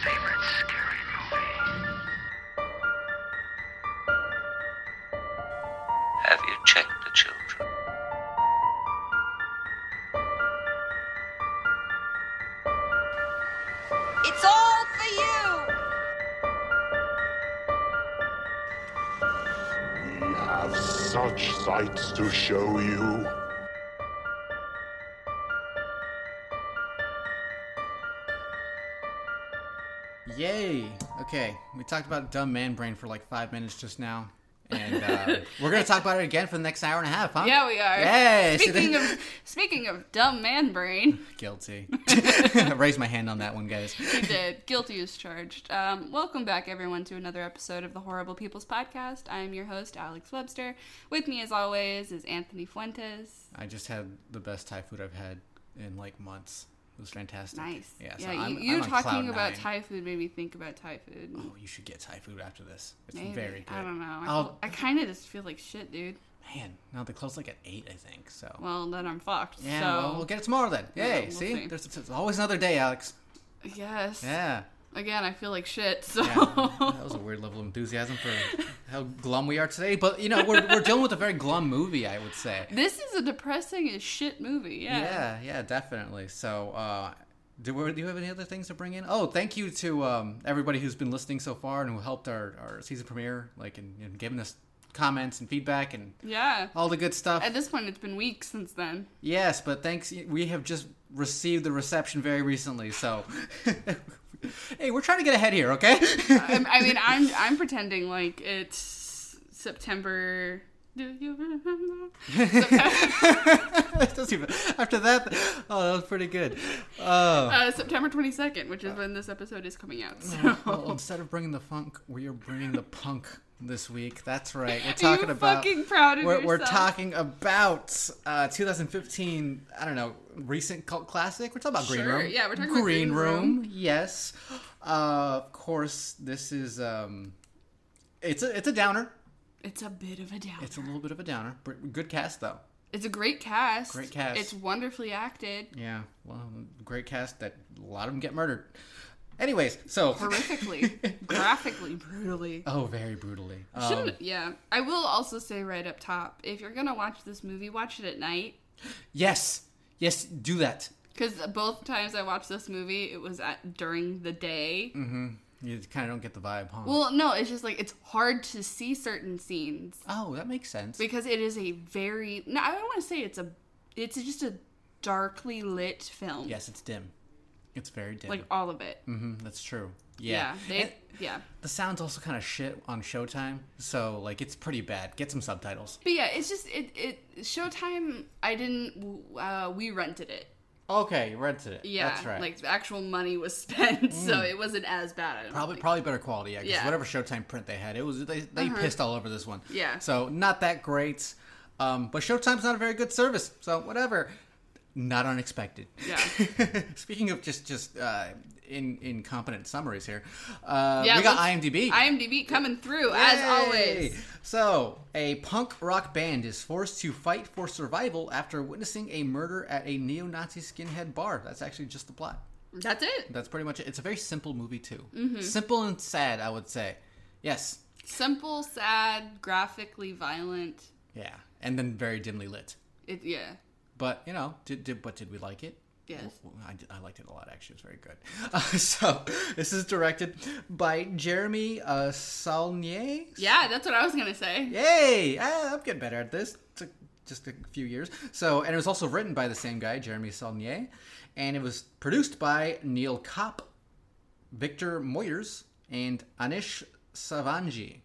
favorite scary movie. Have you checked the children? It's all for you! We have such sights to show you. Yay! Okay, we talked about dumb man brain for like 5 minutes just now. And we're going to talk about it again for the next hour and a half, huh? Yeah, we are. Yay! Speaking of dumb man brain. Guilty. I raised my hand on that one, guys. You did. Guilty as charged. Welcome back, everyone, to another episode of the Horrible People's Podcast. I'm your host, Alex Webster. With me, as always, is Anthony Fuentes. I just had the best Thai food I've had in like months. It was fantastic. Nice. Yeah, So I'm you on talking cloud about nine. Thai food made me think about Thai food. Oh, you should get Thai food after this. It's Maybe. very good. I don't know. I kind of just feel like shit, dude. Man, no, they close like at 8, I think. So. Well, then I'm fucked. Yeah, so. well, we'll get it tomorrow then. Yeah, Yay! we'll see? see. There's always another day, Alex. Yes. Yeah. Again, I feel like shit, so. Yeah, that was a weird level of enthusiasm for how glum we are today. But, you know, we're dealing with a very glum movie, I would say. This is a depressing as shit movie, yeah. Yeah, definitely. So, do you have any other things to bring in? Oh, thank you to everybody who's been listening so far and who helped our season premiere, like, and giving us comments and feedback and Yeah. all the good stuff. At this point, it's been weeks since then. Yes, but thanks. We have just received the reception very recently, so... Hey, we're trying to get ahead here, okay? I mean, I'm pretending like it's September. Do you remember? It doesn't even, after that, oh, that was pretty good. September 22nd, which is when this episode is coming out. So. Well, instead of bringing the funk, we are bringing the punk this week. That's right. We're Are talking you about. fucking proud of We're yourself? talking about 2015. I don't know, recent cult classic. We're talking about Green Sure, Room. yeah, we're talking about Green Room. Yes. Of course, this is it's a downer. It's a bit of a downer. It's a little bit of a downer. Good cast though. It's a great cast. Great cast. It's wonderfully acted. Yeah. Well, great cast that a lot of them get murdered. Anyways, so Horrifically. Graphically. Brutally. oh, very brutally. Yeah. I will also say right up top, if you're going to watch this movie, watch it at night. Yes, do that. Because both times I watched this movie, it was during the day. You kind of don't get the vibe, huh? Well, no, it's just like it's hard to see certain scenes Oh, that makes sense. because it is a very. No, I don't want to say it's just a darkly lit film. Yes, it's dim. It's very dim. Like all of it. That's true. Yeah. And Yeah. the sound's also kind of shit on Showtime, so like it's pretty bad. Get some subtitles. But yeah, it's just Showtime. I didn't. We rented it. Okay, you rented it. Yeah, That's right. like the actual money was spent, so it wasn't as bad. I don't think. Probably better quality, yeah. Because Yeah. whatever Showtime print they had, it was they pissed all over this one. Yeah. So not that great. But Showtime's not a very good service, so whatever. Not unexpected. Yeah. Speaking of just incompetent summaries here, Yeah, we got let's- IMDb. IMDb coming through as Yay! always. So, a punk rock band is forced to fight for survival after witnessing a murder at a neo-Nazi skinhead bar. That's actually just the plot. That's it. That's pretty much it. It's a very simple movie, too. Simple and sad, I would say. Yes. Simple, sad, graphically violent. Yeah. And then very dimly lit. Yeah. But, you know, did we like it? Yes. I liked it a lot, actually. It was very good. So, this is directed by Jeremy Saulnier. Yeah, that's what I was gonna say. Yay! I'm getting better at this. Took just a few years. So, and it was also written by the same guy, Jeremy Saulnier. And it was produced by Neil Kopp, Victor Moyers, and Anish Savjani.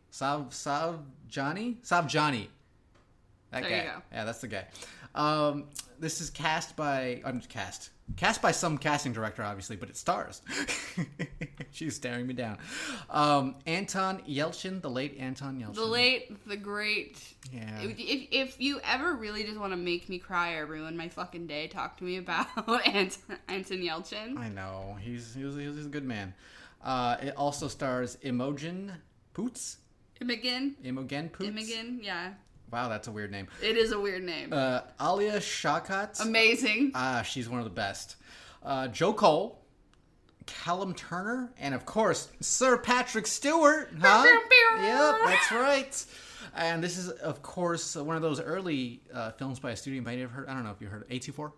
Savjani. That There guy. you go. Yeah, that's the guy. This is cast by some casting director, obviously, but it stars. She's staring me down. Anton Yelchin, the late Anton Yelchin. The late, the great. Yeah. If you ever really just want to make me cry or ruin my fucking day, talk to me about Anton Yelchin. I know. He's a good man. It also stars Imogen Poots. Imogen, Poots. yeah. Wow, that's a weird name. It is a weird name. Alia Shawkat. Amazing. She's one of the best. Joe Cole. Callum Turner, and of course, Sir Patrick Stewart. Huh? Yep, that's right. And this is, of course, one of those early films by a studio you might have heard. I don't know if you heard A24.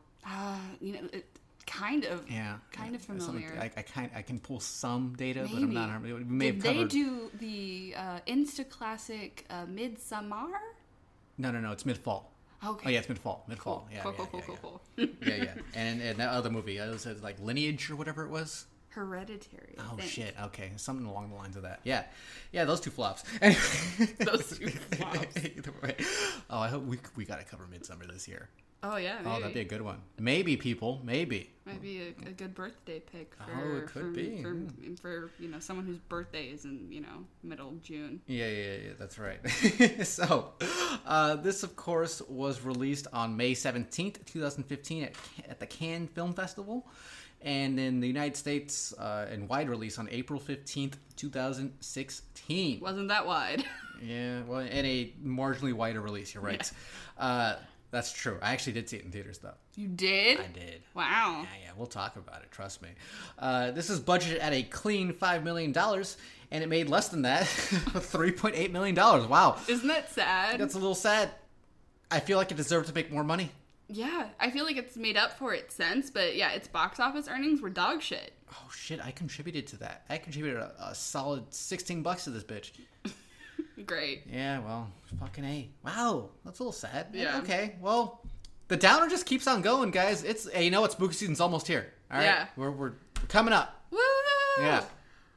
Kind of. Yeah. Kind of familiar. I can pull some data, but Maybe. I'm not. We may Did have they covered. do the Insta classic Midsommar? No. It's mid-fall. Okay. Oh yeah, it's mid-fall. Mid-fall. Cool. Yeah. And that other movie, it was like Lineage or whatever it was. Hereditary. I Oh think. shit. Okay, something along the lines of that. Yeah. Those two flops. Those two flops. Either way. Oh, I hope we got to cover Midsummer this year. Oh yeah. Maybe. Oh, that'd be a good one. Maybe people. Maybe. Might be a good birthday pick for, Oh, it could be. for someone whose birthday is in middle of June. Yeah, that's right. So, this, of course, was released on May 17th, 2015 at the Cannes Film Festival. And in the United States, in wide release on April 15th, 2016. Wasn't that wide? Yeah, well, in a marginally wider release, you're right. That's true. I actually did see it in theaters, though. You did? I did. Wow. Yeah, we'll talk about it, trust me. This is budgeted at a clean $5 million, and it made less than that, $3.8 million. Wow. Isn't that sad? That's a little sad. I feel like it deserved to make more money. Yeah, I feel like it's made up for its sense, but yeah, its box office earnings were dog shit. Oh, shit, I contributed to that. I contributed a solid $16 to this bitch. Great. Yeah, well, fucking A. Wow, that's a little sad. Yeah. Okay, well, the downer just keeps on going, guys. Hey, you know what? Spooky season's almost here. All right? Yeah. We're coming up. Woo! Yeah.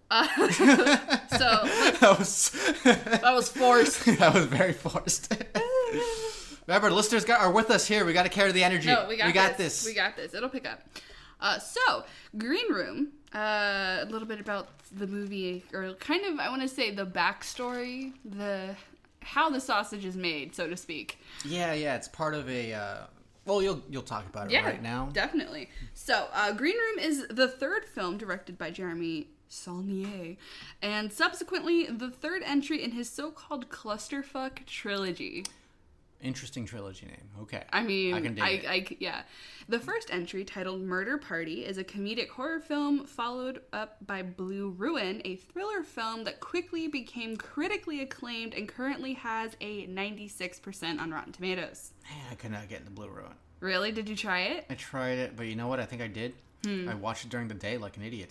So that was forced. That was very forced. Remember, listeners are with us here. We got to carry the energy. No, we got this. We got this. It'll pick up. So, Green Room. A little bit about the movie, or kind of, I want to say, the backstory, how the sausage is made, so to speak. Yeah. It's part of a. Well, you'll talk about it right now. Definitely. So, Green Room is the third film directed by Jeremy Saulnier, and subsequently the third entry in his so-called clusterfuck trilogy. Interesting trilogy name. Okay. I mean, I can dig it. yeah. The first entry, titled Murder Party, is a comedic horror film followed up by Blue Ruin, a thriller film that quickly became critically acclaimed and currently has a 96% on Rotten Tomatoes. Man, I could not get into Blue Ruin. Really? Did you try it? I tried it, but you know what? I think I did. I watched it during the day like an idiot.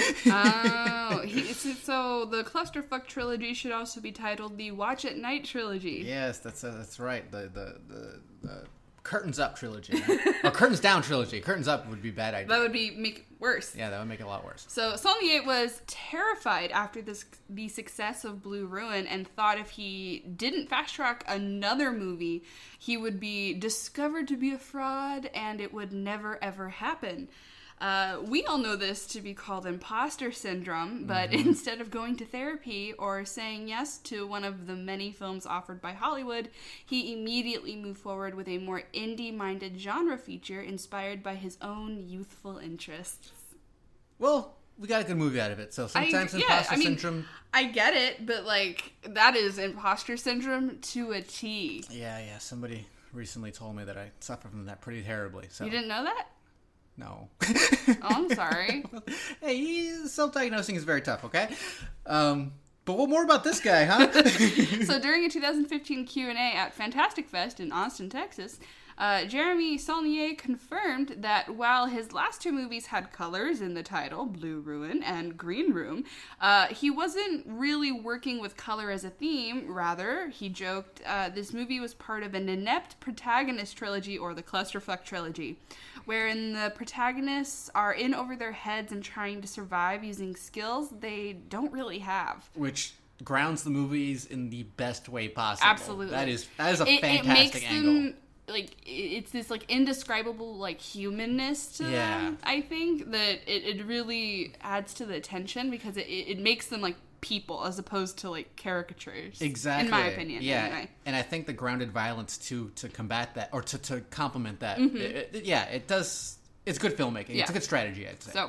Oh, so the Clusterfuck trilogy should also be titled the Watch at Night trilogy. Yes, that's right. The Curtains Up trilogy, or Curtains Down trilogy. Curtains Up would be a bad idea. That would make it worse. Yeah, that would make it a lot worse. So Saulnier was terrified after the success of Blue Ruin and thought if he didn't fast track another movie, he would be discovered to be a fraud and it would never ever happen. We all know this to be called imposter syndrome, but instead of going to therapy or saying yes to one of the many films offered by Hollywood, he immediately moved forward with a more indie-minded genre feature inspired by his own youthful interests. Well, we got a good movie out of it, so sometimes imposter syndrome... I get it, but, that is imposter syndrome to a T. Yeah, somebody recently told me that I suffer from that pretty terribly, so... You didn't know that? No. Oh, I'm sorry. Hey, self-diagnosing is very tough, okay? But what more about this guy, huh? So during a 2015 Q&A at Fantastic Fest in Austin, Texas, Jeremy Saulnier confirmed that while his last two movies had colors in the title, Blue Ruin and Green Room, he wasn't really working with color as a theme. Rather, he joked, this movie was part of an inept protagonist trilogy, or the Clusterfuck trilogy, wherein the protagonists are in over their heads and trying to survive using skills they don't really have. Which grounds the movies in the best way possible. Absolutely. That is a fantastic angle. It's this indescribable humanness to them. I think that it really adds to the tension because it makes them people as opposed to caricatures. Exactly. In my opinion. Yeah. Anyway. And I think the grounded violence to combat that, or to complement that. It does. It's good filmmaking. Yeah. It's a good strategy, I'd say. So,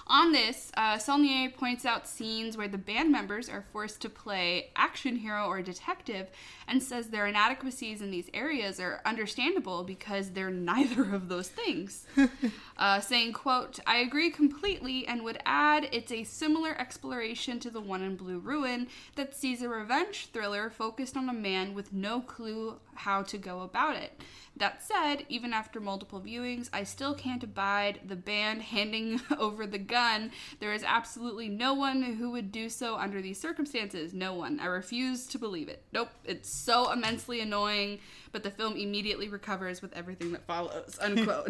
On this, Saulnier points out scenes where the band members are forced to play action hero or detective and says their inadequacies in these areas are understandable because they're neither of those things. Saying, quote, "I agree completely and would add it's a similar exploration to the one in Blue Ruin that sees a revenge thriller focused on a man with no clue how to go about it. That said, even after multiple viewings, I still can't abide the band handing over the gun. There is absolutely no one who would do so under these circumstances. No one. I refuse to believe it. Nope. It's so immensely annoying, but the film immediately recovers with everything that follows." Unquote.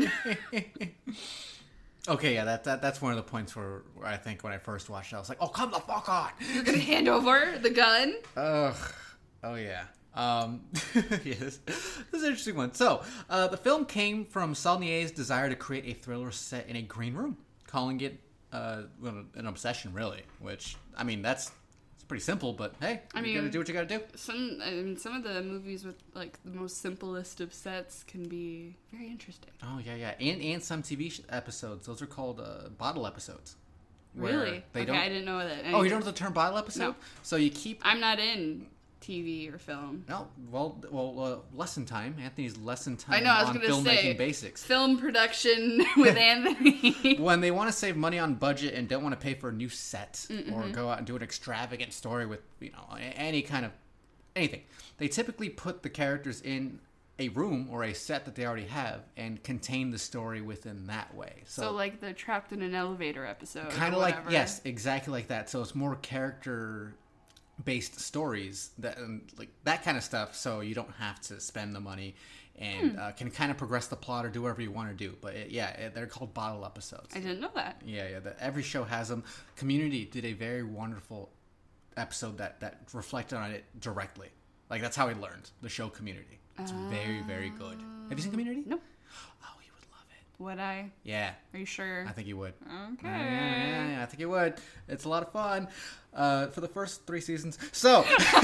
Okay, yeah, that's one of the points where I think when I first watched it, I was like, oh, come the fuck on! You're gonna hand over the gun? Ugh. Oh, yeah. Yes, this is an interesting one. So, the film came from Saulnier's desire to create a thriller set in a green room, calling it an obsession, really. Which, I mean, it's pretty simple, but hey, you gotta do what you gotta do. Some of the movies with like the most simplest of sets can be very interesting. Oh yeah, and some TV episodes. Those are called bottle episodes. Really? They okay, I didn't know that. Oh, you don't know the term bottle episode? No. So you keep. I'm not in TV or film. No, well, lesson time. Anthony's lesson time. I know. I was on going to say filmmaking basics. Film production with Anthony. When they want to save money on budget and don't want to pay for a new set or go out and do an extravagant story with any kind of anything, they typically put the characters in a room or a set that they already have and contain the story within that way. So like the Trapped in an Elevator episode. Kind of like, yes, exactly like that. So it's more character based stories like that kind of stuff, so you don't have to spend the money and can kind of progress the plot or do whatever you want to do. But they're called bottle episodes. I didn't know that. Every show has them. Community did a very wonderful episode that reflected on it directly. Like, that's how I learned the show Community. It's very, very good. Have you seen Community? No. Oh, you would love it. Would I? Yeah. Are you sure? I think you would. Okay. Yeah, I think you would. It's a lot of fun for the first 3 seasons. So,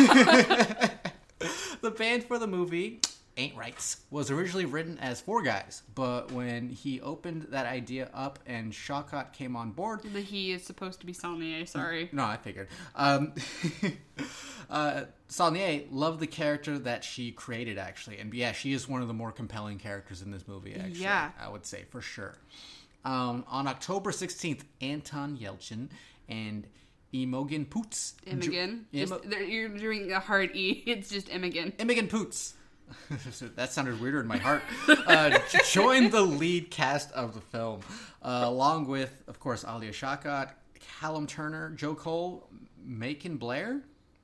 the band for the movie Ain't Rights was originally written as 4 guys, but when he opened that idea up and Shawcott came on board... The he is supposed to be Saulnier, sorry. No, I figured. Saulnier loved the character that she created, actually. And yeah, she is one of the more compelling characters in this movie, actually. Yeah. I would say, for sure. On October 16th, Anton Yelchin and Imogen Poots... Imogen? You're doing a hard E. It's just Imogen. Imogen Poots. That sounded weirder in my heart. Joined the lead cast of the film, along with, of course, Alia Shawkat, Callum Turner, Joe Cole, Macon Blair,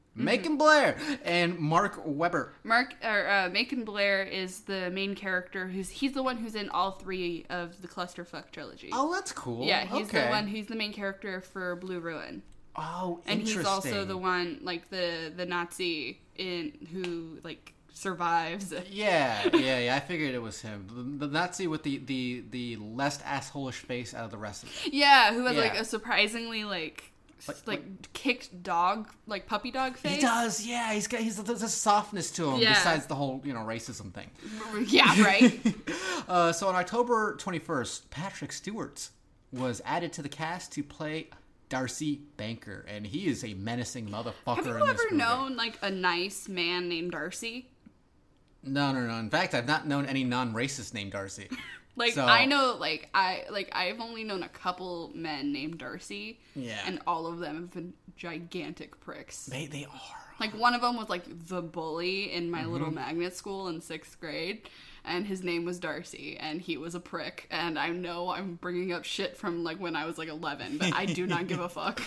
and Mark Webber. Macon Blair is the main character. He's the one who's in all 3 of the Clusterfuck trilogy. Oh, that's cool. Yeah, he's the main character for Blue Ruin. Oh, and interesting. he's also the one, like the Nazi who like survives. Yeah. I figured it was him. The Nazi with the less asshole-ish face out of the rest of it. Yeah, who has like a surprisingly like kicked dog, like puppy dog face. He does, yeah. There's a softness to him besides the whole racism thing. Yeah, right. So on October 21st, Patrick Stewart was added to the cast to play Darcy Banker, and he is a menacing motherfucker. Have you ever known like a nice man named Darcy? No. In fact, I've not known any non-racist named Darcy. I know, I've only known a couple men named Darcy. Yeah. And all of them have been gigantic pricks. They are. Like, one of them was, like, the bully in my little magnet school in 6th grade. And his name was Darcy, and he was a prick. And I know I'm bringing up shit from, like, when I was, like, 11, but I do not give a fuck.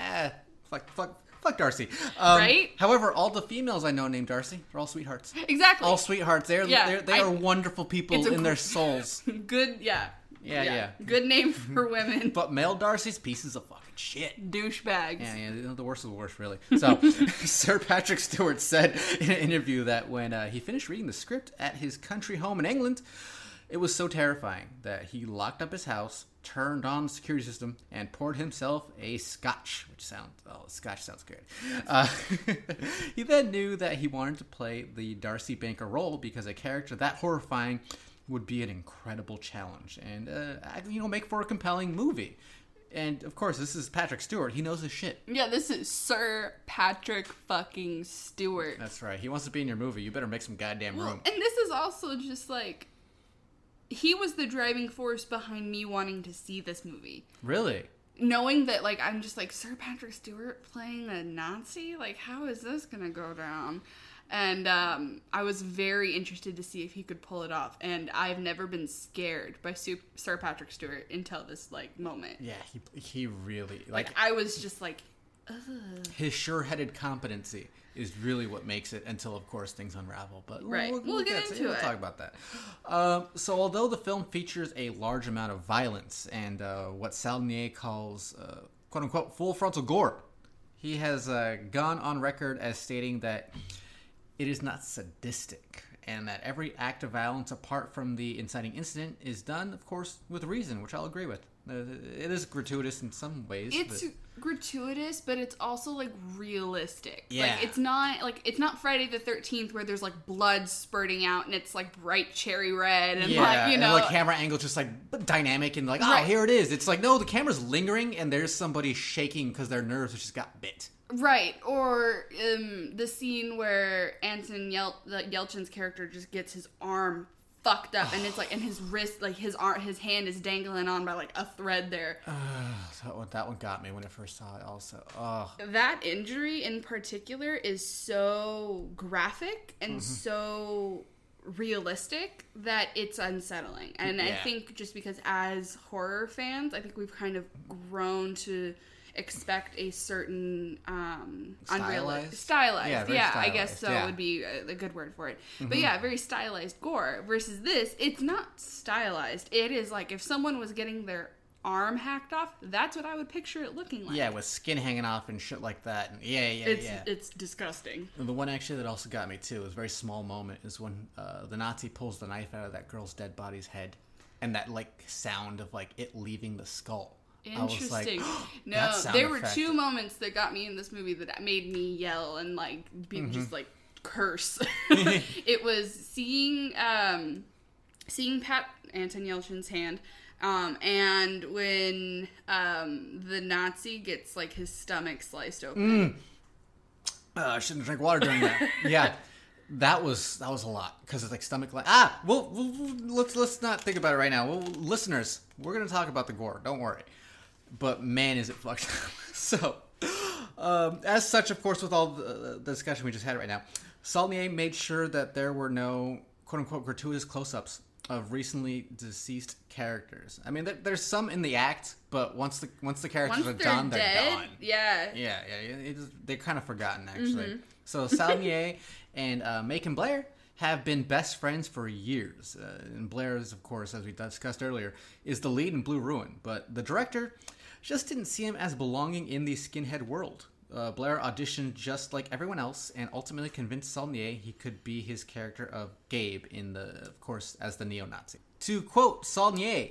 Fuck Darcy. Right? However, all the females I know named Darcy are all sweethearts. Exactly. All sweethearts. They are wonderful people in their souls. Good, yeah. Good name for women. But male Darcy's pieces of fucking shit. Douchebags. Yeah, the worst of the worst, really. So, Sir Patrick Stewart said in an interview that when he finished reading the script at his country home in England, it was so terrifying that he locked up his house, turned on the security system, and poured himself a scotch, scotch sounds good. He then knew that he wanted to play the Darcy Banker role because a character that horrifying would be an incredible challenge and, make for a compelling movie. And of course, this is Patrick Stewart. He knows his shit. Yeah, this is Sir Patrick fucking Stewart. That's right. He wants to be in your movie. You better make some goddamn room. And this is also just like, he was the driving force behind me wanting to see this movie. Really? Knowing that, like, I'm just like, Sir Patrick Stewart playing a Nazi? Like, how is this gonna go down? And I was very interested to see if he could pull it off. And I've never been scared by Sir Patrick Stewart until this, like, moment. Yeah, he really... Like, I was just like, ugh. His sure-headed competency is really what makes it, until, of course, things unravel. But Right. We'll get into We'll it. talk about that. So although the film features a large amount of violence and what Saulnier calls, quote-unquote, full frontal gore, he has gone on record as stating that it is not sadistic, and that every act of violence apart from the inciting incident is done, of course, with reason, which I'll agree with. It is gratuitous in some ways. It's gratuitous, but it's also, like, realistic. Yeah. Like, it's not Friday the 13th where there's, like, blood spurting out and it's, like, bright cherry red and, like, you know. and, like, camera angle just, like, dynamic and, like, oh, Right. here it is. It's like, no, the camera's lingering and there's somebody shaking because their nerves just got bit. Right, or the scene where Anton Yelchin's character just gets his arm fucked up, and it's like, and his wrist, like his hand is dangling on by like a thread there. That one got me when I first saw it. Also, That injury in particular is so graphic and so realistic that it's unsettling. And I think just because as horror fans, I think we've kind of grown to expect a certain stylized, Yeah, very I guess stylized, so yeah. would be a good word for it. But yeah, very stylized gore versus this, it's not stylized. It is like if someone was getting their arm hacked off, that's what I would picture it looking like. yeah, with skin hanging off and shit like that. And It's disgusting. And the one actually that also got me too, was a very small moment, is when the Nazi pulls the knife out of that girl's dead body's head, and that like sound of like it leaving the skull. Interesting. I was like, no, that sound there were effect. two moments that got me in this movie that made me yell and like just like curse. It was seeing Anton Yelchin's hand, and when the Nazi gets like his stomach sliced open. I shouldn't drink water during that. Yeah. That was a lot, because it's like stomach like let's not think about it right now. Listeners, we're gonna talk about the gore. Don't worry. But man, is it fucked up. So, as such, of course, with all the discussion we just had right now, Saulnier made sure that there were no quote-unquote gratuitous close-ups of recently deceased characters. I mean, there's some in the act, but once the characters are done, they're dead, gone. Yeah. They're kind of forgotten, actually. So Saulnier and Macon Blair have been best friends for years. And Blair is, of course, as we discussed earlier, is the lead in Blue Ruin. But the director just didn't see him as belonging in the skinhead world. Blair auditioned just like everyone else and ultimately convinced Saulnier he could be his character of Gabe of course, as the neo-Nazi. To quote Saulnier,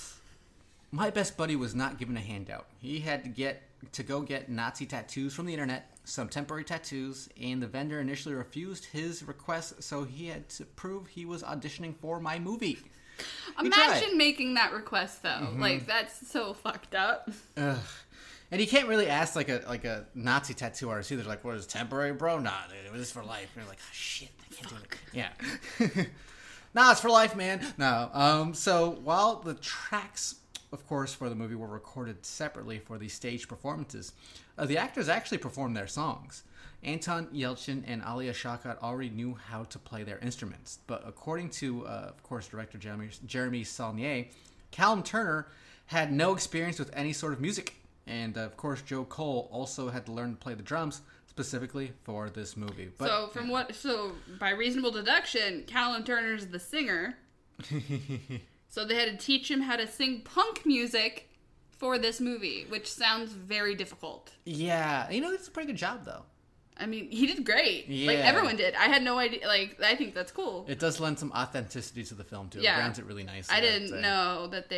"My best buddy was not given a handout. He had to go get Nazi tattoos from the internet, some temporary tattoos, and the vendor initially refused his request, so he had to prove he was auditioning for my movie." Imagine making that request though. Like that's so fucked up. Ugh. And you can't really ask like a Nazi tattoo artist either. Like, what is temporary, bro? Nah, it was for life. And you're like, oh, shit, I can't do it. Yeah. Nah, it's for life, man. No. So while the tracks, of course, for the movie were recorded separately for the stage performances, the actors actually performed their songs. Anton Yelchin and Alia Shawkat already knew how to play their instruments. But according to, of course, director Jeremy Saulnier, Callum Turner had no experience with any sort of music. And, of course, Joe Cole also had to learn to play the drums specifically for this movie. But, So by reasonable deduction, Callum Turner's the singer. So they had to teach him how to sing punk music for this movie, which sounds very difficult. Yeah. It's a pretty good job, though. I mean, he did great. Yeah. Like, everyone did. I had no idea. Like, I think that's cool. It does lend some authenticity to the film, too. Yeah. It grounds it really nicely. I didn't know that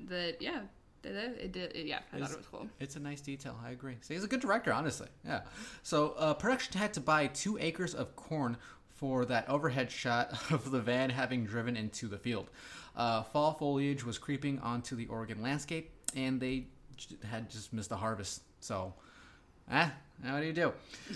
it did. Yeah, I thought it was cool. It's a nice detail. I agree. So he's a good director, honestly. Yeah. So production had to buy 2 acres of corn for that overhead shot of the van having driven into the field. Fall foliage was creeping onto the Oregon landscape, and they had just missed the harvest. So, what do you do?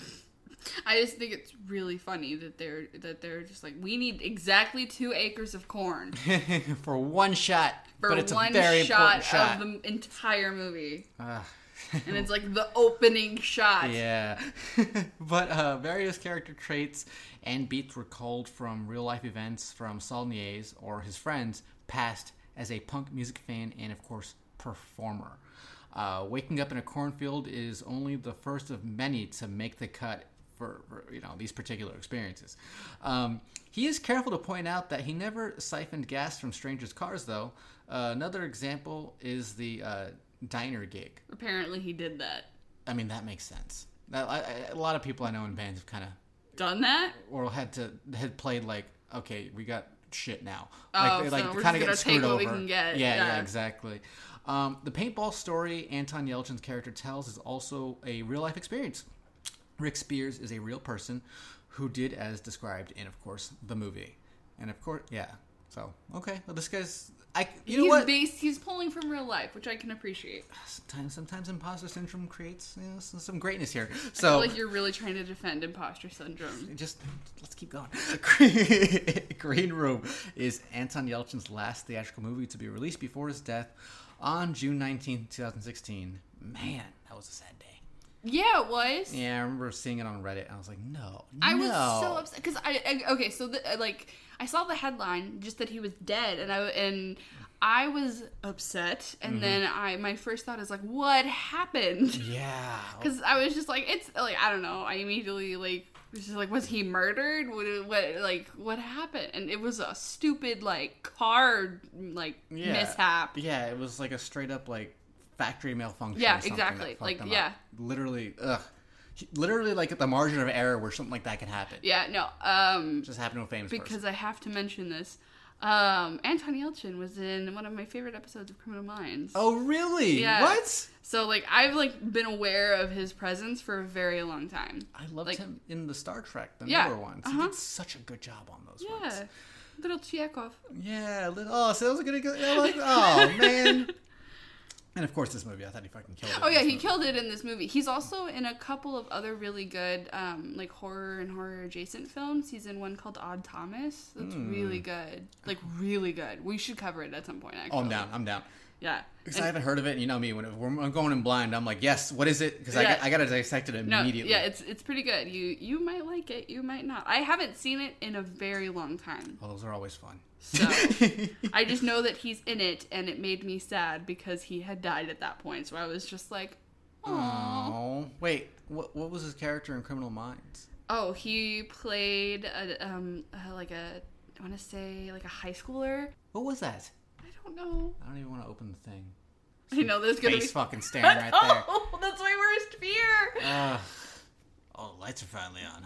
I just think it's really funny that they're just like, we need exactly 2 acres of corn For one shot, for but it's one a very important shot of the entire movie, Ah. and it's like the opening shot. Yeah. But various character traits and beats were culled from real-life events from Saulnier's or his friends' past as a punk music fan and, of course, performer. Waking up in a cornfield is only the first of many to make the cut for these particular experiences. He is careful to point out that he never siphoned gas from strangers' cars, though. Another example is the diner gig. Apparently he did that. I mean, that makes sense. A lot of people I know in bands have kind of Done that? or had played like, okay, we got shit now. Oh, like so we're kind of just get gonna take screwed what over. we can get. Yeah, Yeah. exactly. The paintball story Anton Yelchin's character tells is also a real life experience. Rick Spears is a real person who did as described in, of course, the movie. And of course, yeah. So, okay. Well, this guy's... You know what? He's pulling from real life, which I can appreciate. Sometimes imposter syndrome creates some greatness here. I feel So like you're really trying to defend imposter syndrome. just let's keep going. Green Room is Anton Yelchin's last theatrical movie to be released before his death on June 19th, 2016. Man, that was a sad day. Yeah, it was. Yeah, I remember seeing it on Reddit. I was like, no. I was so upset because I saw the headline just that he was dead, and I was upset, and then my first thought is like, what happened? Yeah. Because I was just like, it's like, I don't know. I immediately was just like, was he murdered? What happened? And it was a stupid car mishap. Yeah, it was like a straight up factory malfunction. Yeah, or something exactly. that fucked them yeah. up. Literally at the margin of error where something like that can happen. Yeah, no. Just happened to a famous person. Because I have to mention this. Anton Yelchin was in one of my favorite episodes of Criminal Minds. Oh, really? Yeah. What? So I've been aware of his presence for a very long time. I loved him in the Star Trek, the Yeah, newer ones. He did such a good job on those ones. Yeah, little Chekhov. Yeah. So that was gonna go. Oh man. And of course, this movie, I thought he fucking killed it. Oh yeah, he killed it in this movie. He's also in a couple of other really good horror and horror adjacent films. He's in one called Odd Thomas. That's really good. Really good. We should cover it at some point, actually. Oh, I'm down. Yeah. Because I haven't heard of it, and you know me, when I'm going in blind, I'm like, yes, what is it? Because I got to dissect it immediately. Yeah, it's pretty good. You might like it, you might not. I haven't seen it in a very long time. Well, those are always fun. So, I just know that he's in it, and it made me sad because he had died at that point. So I was just like, aww. Oh, wait, what was his character in Criminal Minds? Oh, he played I want to say a high schooler. What was that? I don't know. I don't even want to open the thing. I know there's gonna be fucking staring right there. Oh, that's my worst fear. Oh, the lights are finally on,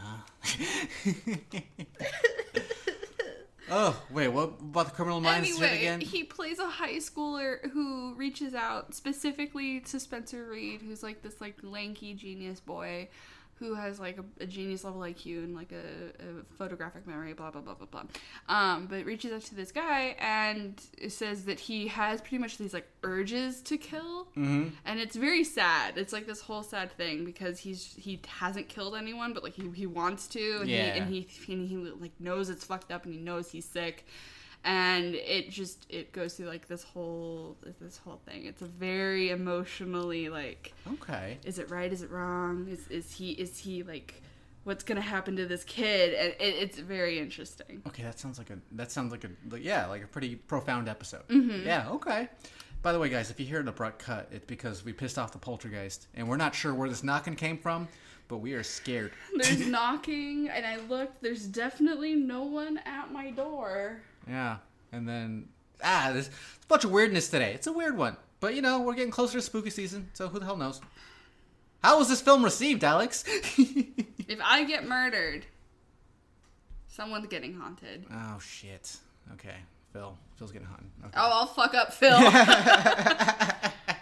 huh? Oh, wait, what about the Criminal Minds shit again? He plays a high schooler who reaches out specifically to Spencer Reed, who's this lanky genius boy who has a genius level IQ and a photographic memory, blah blah blah blah blah. But reaches out to this guy and says that he has pretty much these urges to kill, and it's very sad. It's this whole sad thing because he hasn't killed anyone, but he wants to, and he knows it's fucked up, and he knows he's sick. And it goes through this whole thing. It's a very emotionally okay. Is it right? Is it wrong? Is he what's gonna happen to this kid? And it's very interesting. Okay, that sounds like a pretty profound episode. Mm-hmm. Yeah. Okay. By the way, guys, if you hear an abrupt cut, it's because we pissed off the poltergeist, and we're not sure where this knocking came from, but we are scared. There's knocking, and I looked. There's definitely no one at my door. Yeah, and then there's a bunch of weirdness today. It's a weird one, but we're getting closer to spooky season, so who the hell knows? How was this film received, Alex? If I get murdered, someone's getting haunted. Oh shit. Okay, Phil's getting haunted. Okay. Oh, I'll fuck up Phil.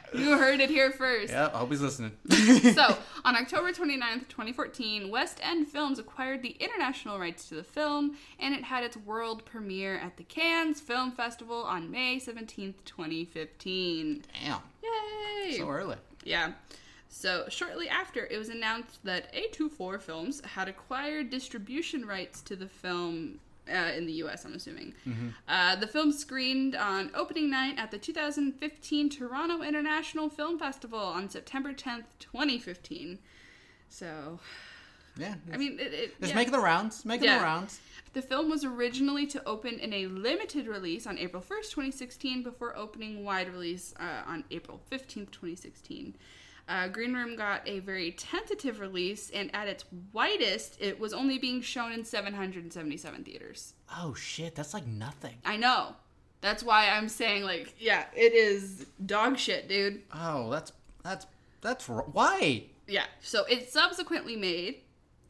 You heard it here first. Yep, I hope he's listening. So, on October 29th, 2014, West End Films acquired the international rights to the film, and it had its world premiere at the Cannes Film Festival on May 17th, 2015. Damn. Yay! So early. Yeah. So, shortly after, it was announced that A24 Films had acquired distribution rights to the film in the U.S., I'm assuming. The film screened on opening night at the 2015 Toronto International Film Festival on September 10th, 2015. So, Yeah. I mean, Just making the rounds. Making the rounds. The film was originally to open in a limited release on April 1st, 2016, before opening wide release on April 15th, 2016. Green Room got a very tentative release, and at its widest, it was only being shown in 777 theaters. Oh, shit. That's like nothing. I know. That's why I'm saying, like, yeah, it is dog shit, dude. Oh, why? Yeah. So it subsequently made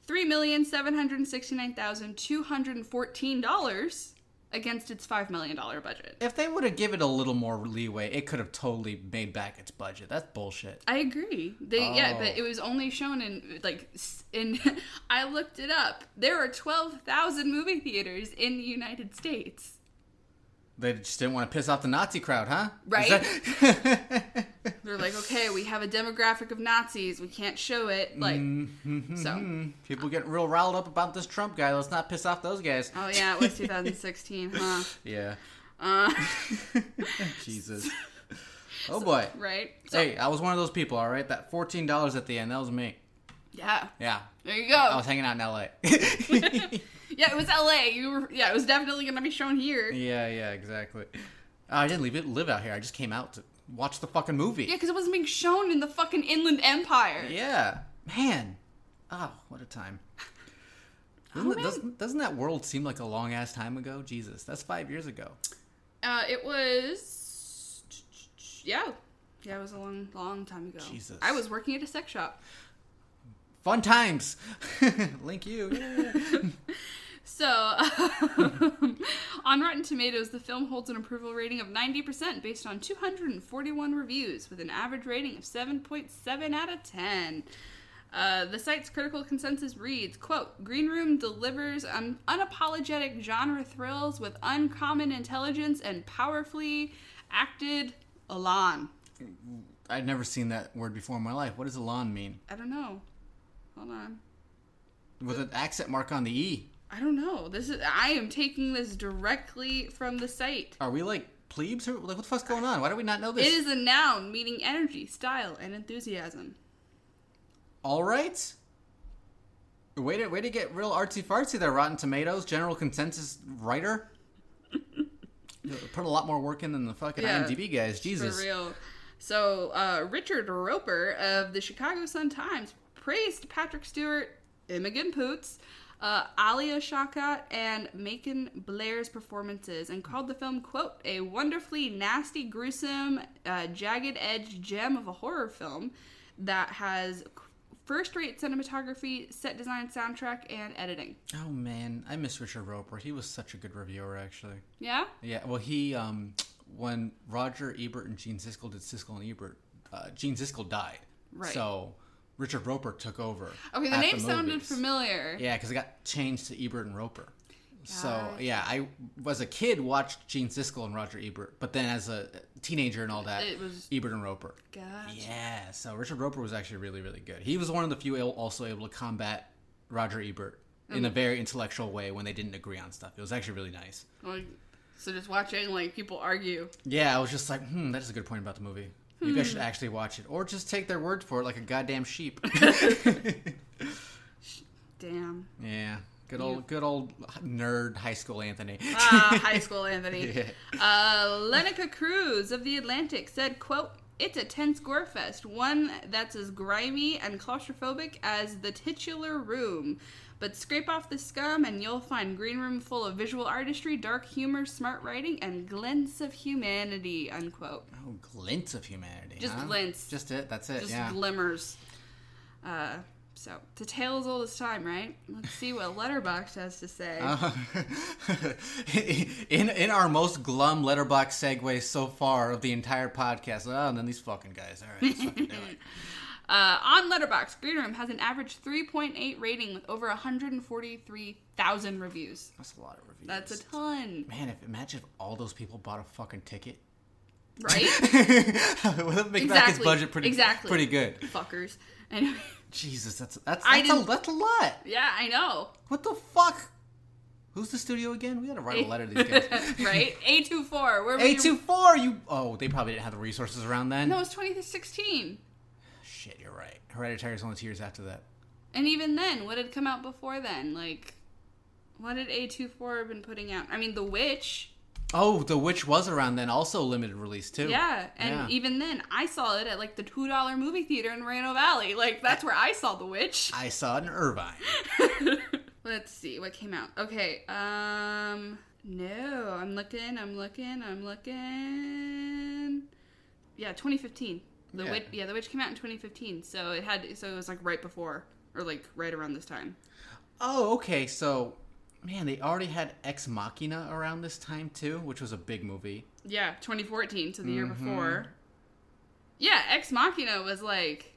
$3,769,214 against its $5 million budget. If they would have given it a little more leeway, it could have totally made back its budget. That's bullshit. I agree. Yeah, but it was only shown in I looked it up. There are 12,000 movie theaters in the United States. They just didn't want to piss off the Nazi crowd, huh? Right? They're like, okay, we have a demographic of Nazis. We can't show it. Like, so. People getting real riled up about this Trump guy. Let's not piss off those guys. Oh, yeah, it was 2016, huh? Yeah. Jesus. Oh, boy. Right? So, Hey, I was one of those people, all right? That $14 at the end, that was me. yeah. Yeah. There you go. I was hanging out in L.A. Yeah, it was LA. It was definitely going to be shown here. Yeah, exactly. I didn't live out here. I just came out to watch the fucking movie. Yeah, because it wasn't being shown in the fucking Inland Empire. Yeah. Man. Oh, what a time. Doesn't that world seem like a long-ass time ago? Jesus, that's 5 years ago. It was... Yeah. Yeah, it was a long time ago. Jesus. I was working at a sex shop. Fun times. Link you. Yeah. So, on Rotten Tomatoes, the film holds an approval rating of 90% based on 241 reviews, with an average rating of 7.7 out of 10. The site's critical consensus reads, quote, Green Room delivers unapologetic genre thrills with uncommon intelligence and powerfully acted elan. I'd never seen that word before in my life. What does elan mean? I don't know. Hold on. With an accent mark on the E. I don't know. I am taking this directly from the site. Are we like plebes? Or, like, what the fuck's going on? Why do we not know this? It is a noun meaning energy, style, and enthusiasm. All right. Way to get real artsy-fartsy there, Rotten Tomatoes. General consensus writer. Put a lot more work in than the fucking IMDb guys. Jesus. For real. So, Richard Roper of the Chicago Sun-Times praised Patrick Stewart, Imogen Poots, Alia Shawkat, and Macon Blair's performances, and called the film, quote, a wonderfully nasty, gruesome, jagged-edged gem of a horror film that has first-rate cinematography, set design, soundtrack, and editing. Oh, man. I miss Richard Roper. He was such a good reviewer, actually. Yeah? Yeah, well, he, when Roger Ebert and Gene Siskel did Siskel and Ebert, Gene Siskel died. Right. So Richard Roper took over. Okay, the at name the sounded movies. familiar. Yeah, because it got changed to Ebert and Roper. So, Gotcha. yeah, I, as a kid, watched Gene Siskel and Roger Ebert. But then as a teenager and all that, It was- Ebert and Roper. Gotcha. Yeah, so Richard Roper was actually really, really good. He was one of the few also able to combat Roger Ebert in a very intellectual way when they didn't agree on stuff. It was actually really nice. Like, so just watching, like, people argue. Yeah, I was just like, that is a good point about the movie. You guys should actually watch it. Or just take their word for it like a goddamn sheep. Damn. Yeah. Good old nerd high school Anthony. High school Anthony. Yeah. Lenica Cruz of The Atlantic said, quote, it's a tense gore fest, one that's as grimy and claustrophobic as the titular room. But scrape off the scum and you'll find Green Room full of visual artistry, dark humor, smart writing, and glints of humanity, unquote. Oh, glints of humanity. Just huh? glints. Just it. That's it. Just yeah. glimmers. So, it's a tale as old as time, right? Let's see what Letterboxd has to say. In our most glum Letterboxd segue so far of the entire podcast. Oh, and then these fucking guys. All right, let's fucking do it. On Letterboxd, Green Room has an average 3.8 rating with over 143,000 reviews. That's a lot of reviews. That's a ton. Man, imagine if all those people bought a fucking ticket. Right? Would that make back his budget pretty good. Fuckers. Anyway. Jesus, that's a lot. Yeah, I know. What the fuck? Who's the studio again? We gotta write a letter to these guys. Right? A24. A24. Oh, they probably didn't have the resources around then. No, it was 2016. Shit, you're right. Hereditary is only 2 years after that. And even then, what had come out before then? Like, what had A24 been putting out? I mean, The Witch. Oh, The Witch was around then, also limited release too. Yeah, and even then, I saw it at like the $2 movie theater in Moreno Valley. Like, that's where I saw The Witch. I saw it in Irvine. Let's see what came out. Okay, no, I'm looking. Yeah, 2015. The Witch came out in 2015, so it was like right before or like right around this time. Oh, okay. So, man, they already had Ex Machina around this time too, which was a big movie. Yeah, 2014, so the year before. Yeah, Ex Machina was like...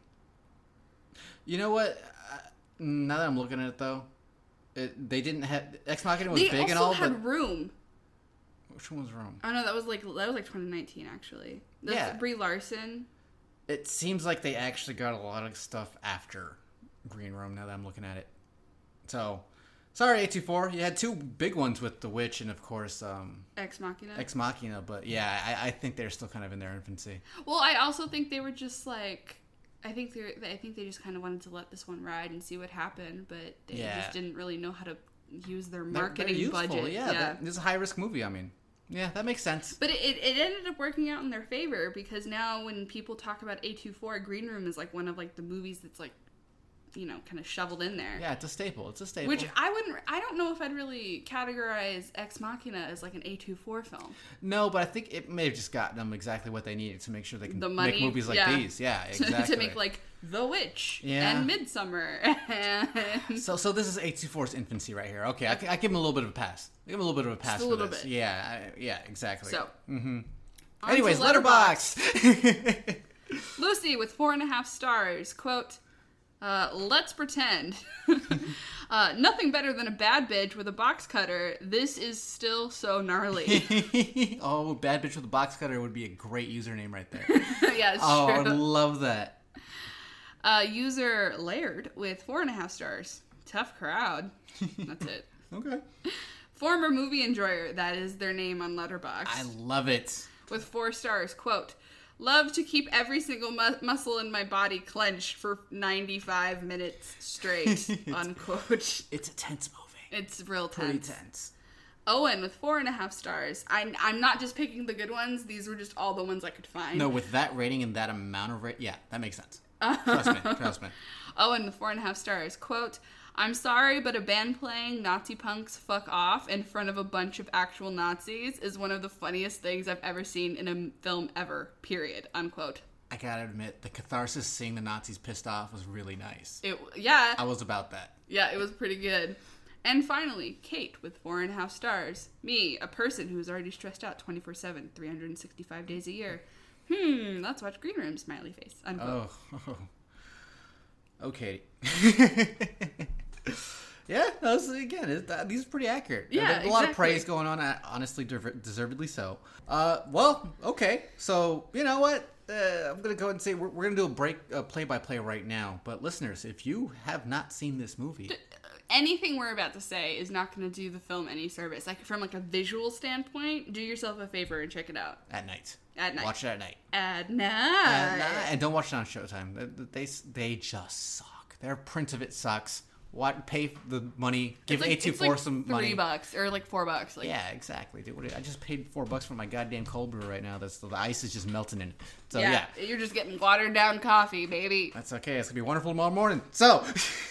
You know what? Now that I'm looking at it, though, they didn't have... Ex Machina was big and all, but... They also had Room. Which one was Room? Oh, no, that was like 2019, actually. That's Brie Larson. It seems like they actually got a lot of stuff after Green Room, now that I'm looking at it. So... Sorry, A24. You had 2 big ones with The Witch and, of course, Ex Machina. Ex Machina, but yeah, I think they're still kind of in their infancy. Well, I also think they were just like, I think they just kind of wanted to let this one ride and see what happened, but they just didn't really know how to use their marketing budget. Yeah. This is a high risk movie. I mean, yeah, that makes sense. But it ended up working out in their favor because now when people talk about A24, Green Room is like one of like the movies that's like, you know, kind of shoveled in there. Yeah, it's a staple. Which I don't know if I'd really categorize Ex Machina as like an A24 film. No, but I think it may have just gotten them exactly what they needed to make sure they can make movies like these. Yeah, exactly. To make like The Witch and Midsummer. So this is A24's infancy right here. Okay, I give him a little bit of a pass. I give him a little bit of a pass for this. Yeah, exactly. So, anyways, Letterboxd. Lucy with 4.5 stars. Quote, let's pretend. Nothing better than a bad bitch with a box cutter. This is still so gnarly. Oh, bad bitch with a box cutter would be a great username right there. Yeah, it's true. I would love that. User Laird with 4.5 stars. Tough crowd. That's it. Okay. Former movie enjoyer. That is their name on Letterboxd. I love it. With 4 stars. Quote, love to keep every single muscle in my body clenched for 95 minutes straight, unquote. It's a tense movie. It's real tense. Pretty tense. Owen with 4.5 stars. I'm not just picking the good ones. These were just all the ones I could find. No, with that rating and that amount of yeah, that makes sense. Trust me. Owen with 4.5 stars. Quote, I'm sorry, but a band playing Nazi punks fuck off in front of a bunch of actual Nazis is one of the funniest things I've ever seen in a film ever, period, unquote. I gotta admit, the catharsis seeing the Nazis pissed off was really nice. Yeah. I was about that. Yeah, it was pretty good. And finally, Kate with 4.5 stars. Me, a person who is already stressed out 24/7, 365 days a year. Let's watch Green Room, smiley face, unquote. Okay. Yeah, these are pretty accurate. Yeah, There's a lot of praise going on, honestly, deservedly so. Well, okay, so you know what? I'm gonna go ahead and say we're gonna do a play-by-play right now. But listeners, if you have not seen this movie, anything we're about to say is not going to do the film any service. Like from like a visual standpoint, do yourself a favor and check it out at night. Watch it at night. At night. And don't watch it on Showtime. They just suck. Their print of it sucks. Pay the money. Give A24 some money. $3 or like $4. Like, yeah, exactly, dude. I just paid $4 for my goddamn cold brew right now. The ice is just melting in it. So yeah, you're just getting watered down coffee, baby. That's okay. It's gonna be wonderful tomorrow morning. So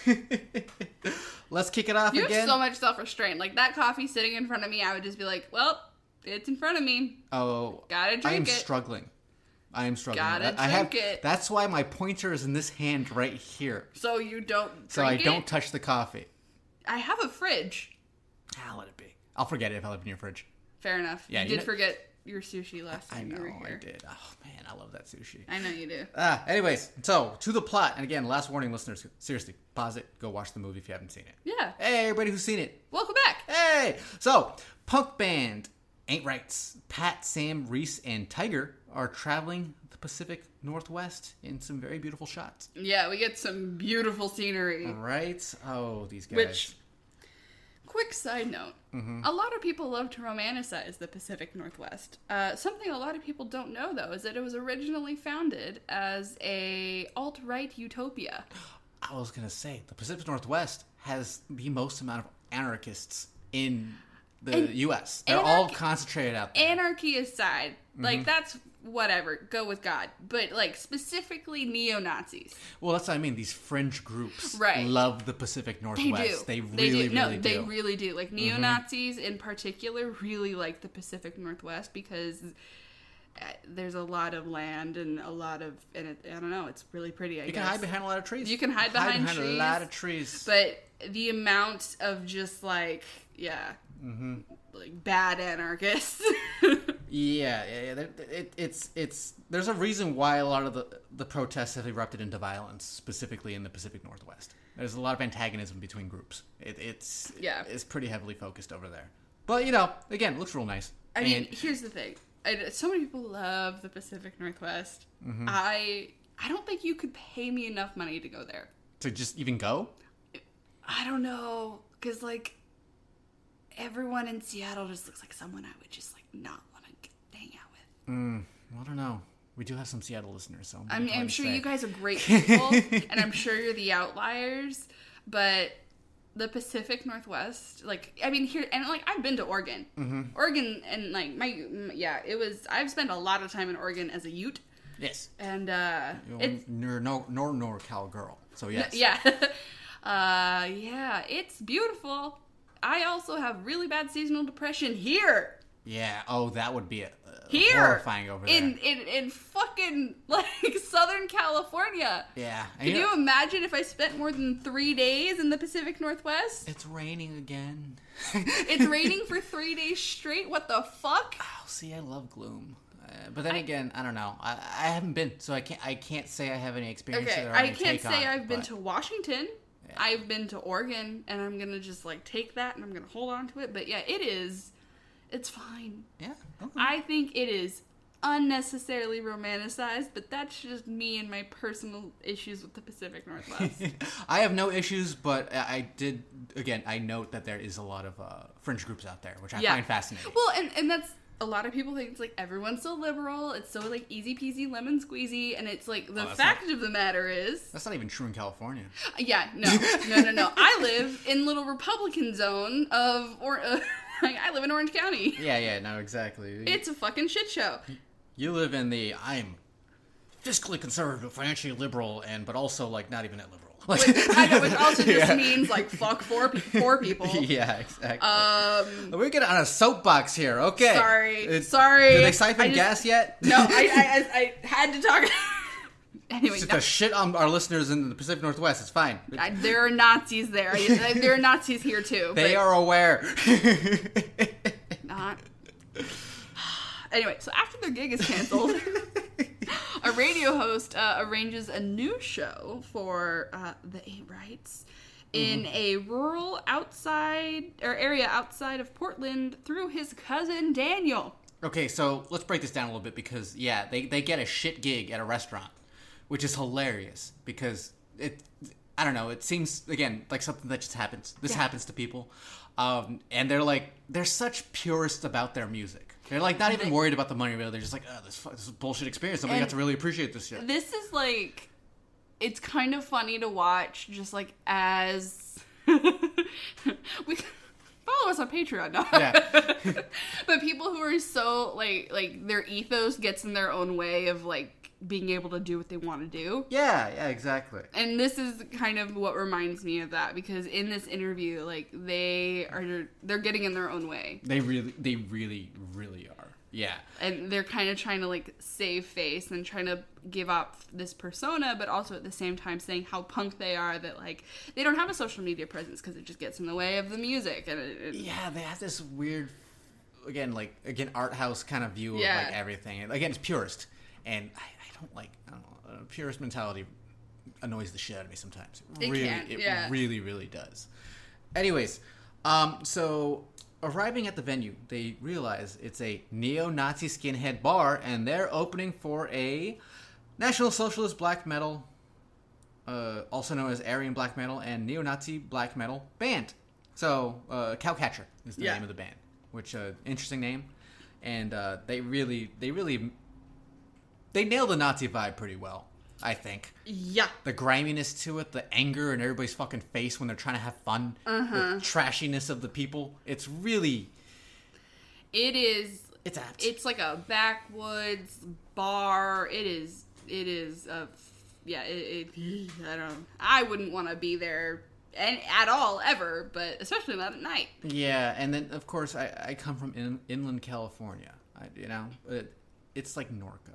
let's kick it off again. You have so much self-restraint. Like that coffee sitting in front of me, I would just be like, well, it's in front of me. Oh, gotta drink it. I am struggling. I am struggling. Gotta with that. I have. drink it. That's why my pointer is in this hand right here, So you don't so I drink don't it? touch the coffee. I have a fridge. I'll let it be. I'll forget it if I leave it in your fridge. Fair enough. Yeah, you you did know- forget your sushi last I time know, you were I here. did. Oh man, I love that sushi. I know you do. Anyways, so to the plot, and again, last warning, listeners. Seriously, pause it. Go watch the movie if you haven't seen it. Yeah. Hey, everybody who's seen it. Welcome back. Hey! So, punk band Ain't Rights. Pat, Sam, Reese, and Tiger are traveling the Pacific Northwest in some very beautiful shots. Yeah, we get some beautiful scenery. Right? Oh, these guys. Which, quick side note, a lot of people love to romanticize the Pacific Northwest. Something a lot of people don't know, though, is that it was originally founded as a alt-right utopia. I was going to say, the Pacific Northwest has the most amount of anarchists in the U.S. They're all concentrated out there. Anarchy aside, like, that's whatever, go with God. But, like, specifically neo-Nazis. Well, that's what I mean. These fringe groups Right. love the Pacific They Northwest. do. They really, No, really do. they really do. Like, neo-Nazis in particular really like the Pacific Northwest because there's a lot of land and a lot of, and it, I don't know, it's really pretty, I You guess. can hide behind a lot of trees. You can hide behind a trees. lot of trees. But the amount of just, like, like, bad anarchists. Yeah. It's there's a reason why a lot of the protests have erupted into violence, specifically in the Pacific Northwest. There's a lot of antagonism between groups. It's pretty heavily focused over there. But again, it looks real nice. I mean, here's the thing. So many people love the Pacific Northwest. I don't think you could pay me enough money to go there. To just even go? I don't know, because, like, everyone in Seattle just looks like someone I would just, like, not want to hang out with. I don't know. We do have some Seattle listeners, so I mean, I'm sure say. you guys are great people, and I'm sure you're the outliers, but the Pacific Northwest, like, I mean, here, and, like, I've been to Oregon. Oregon, and, like, I've spent a lot of time in Oregon as a Ute, Yes. and, You're NorCal girl, so yes. yeah. Yeah, it's beautiful. I also have really bad seasonal depression here. Yeah. Oh, that would be Here. horrifying over there. In fucking, like, Southern California. Yeah. And Can you imagine if I spent more than 3 days in the Pacific Northwest? It's raining again. It's raining for 3 days straight? What the fuck? Oh, see, I love gloom. But then again, I don't know. I haven't been, so I can't say I have any experience. Okay, or I any can't take on say it, I've been but- to Washington. Yeah. I've been to Oregon, and I'm gonna just, like, take that and I'm gonna hold on to it. But yeah, it's fine. Yeah. Okay. I think it is unnecessarily romanticized, but that's just me and my personal issues with the Pacific Northwest. I have no issues, but I note that there is a lot of fringe groups out there, which I find fascinating. Well, and that's, a lot of people think it's like everyone's so liberal, it's so, like, easy peasy lemon squeezy, and it's like the that's fact of the matter is, That's not even true in California. yeah, no. I live in little Republican zone of, like, I live in Orange County. Yeah, no, exactly. It's a fucking shit show. You live in the I'm fiscally conservative, financially liberal, but also, like, not even that liberal. Like, I know, which also just Yeah. means, like, fuck poor people. Yeah, exactly. We're getting on a soapbox here. Okay. Sorry. Did they siphon gas yet? No, I had to talk. Anyway, Just to shit on our listeners in the Pacific Northwest. It's fine. there are Nazis there. There are Nazis here too. They but are aware. not. Anyway, so after their gig is canceled, a radio host arranges a new show for the Ain't Rights in a rural area outside of Portland through his cousin Daniel. Okay, so let's break this down a little bit because, yeah, they get a shit gig at a restaurant, which is hilarious because I don't know, it seems, again, like something that just happens. This happens to people. And they're such purists about their music. They're, like, not even worried about the money, really. They're just like, oh, this is a bullshit experience. Nobody got to really appreciate this shit. This is, like, it's kind of funny to watch, just, like, as... we follow us on Patreon now. Yeah. But people who are so, like, their ethos gets in their own way of, like, being able to do what they want to do. Yeah, exactly. And this is kind of what reminds me of that, because in this interview, like, they're getting in their own way. They really, really are. Yeah. And they're kind of trying to, like, save face and trying to give up this persona, but also at the same time saying how punk they are, that, like, they don't have a social media presence because it just gets in the way of the music. And Yeah, they have this weird, again, art house kind of view of, Yeah. like, everything. And, again, it's purist. And I don't know, purist mentality annoys the shit out of me sometimes. It Really, really does. Anyways, so arriving at the venue, they realize it's a neo-Nazi skinhead bar, and they're opening for a National Socialist black metal, also known as Aryan black metal, and neo-Nazi black metal band. So, Cowcatcher is the name of the band, which, interesting name. And they nail the Nazi vibe pretty well, I think. yeah. The griminess to it, the anger in everybody's fucking face when they're trying to have fun, the trashiness of the people. It's really... It is... It's apt. It's like a backwoods bar. It is a... Yeah, I don't know. I wouldn't want to be there at all, ever, but especially not at night. Yeah, and then, of course, I come from inland California. It's like Norco.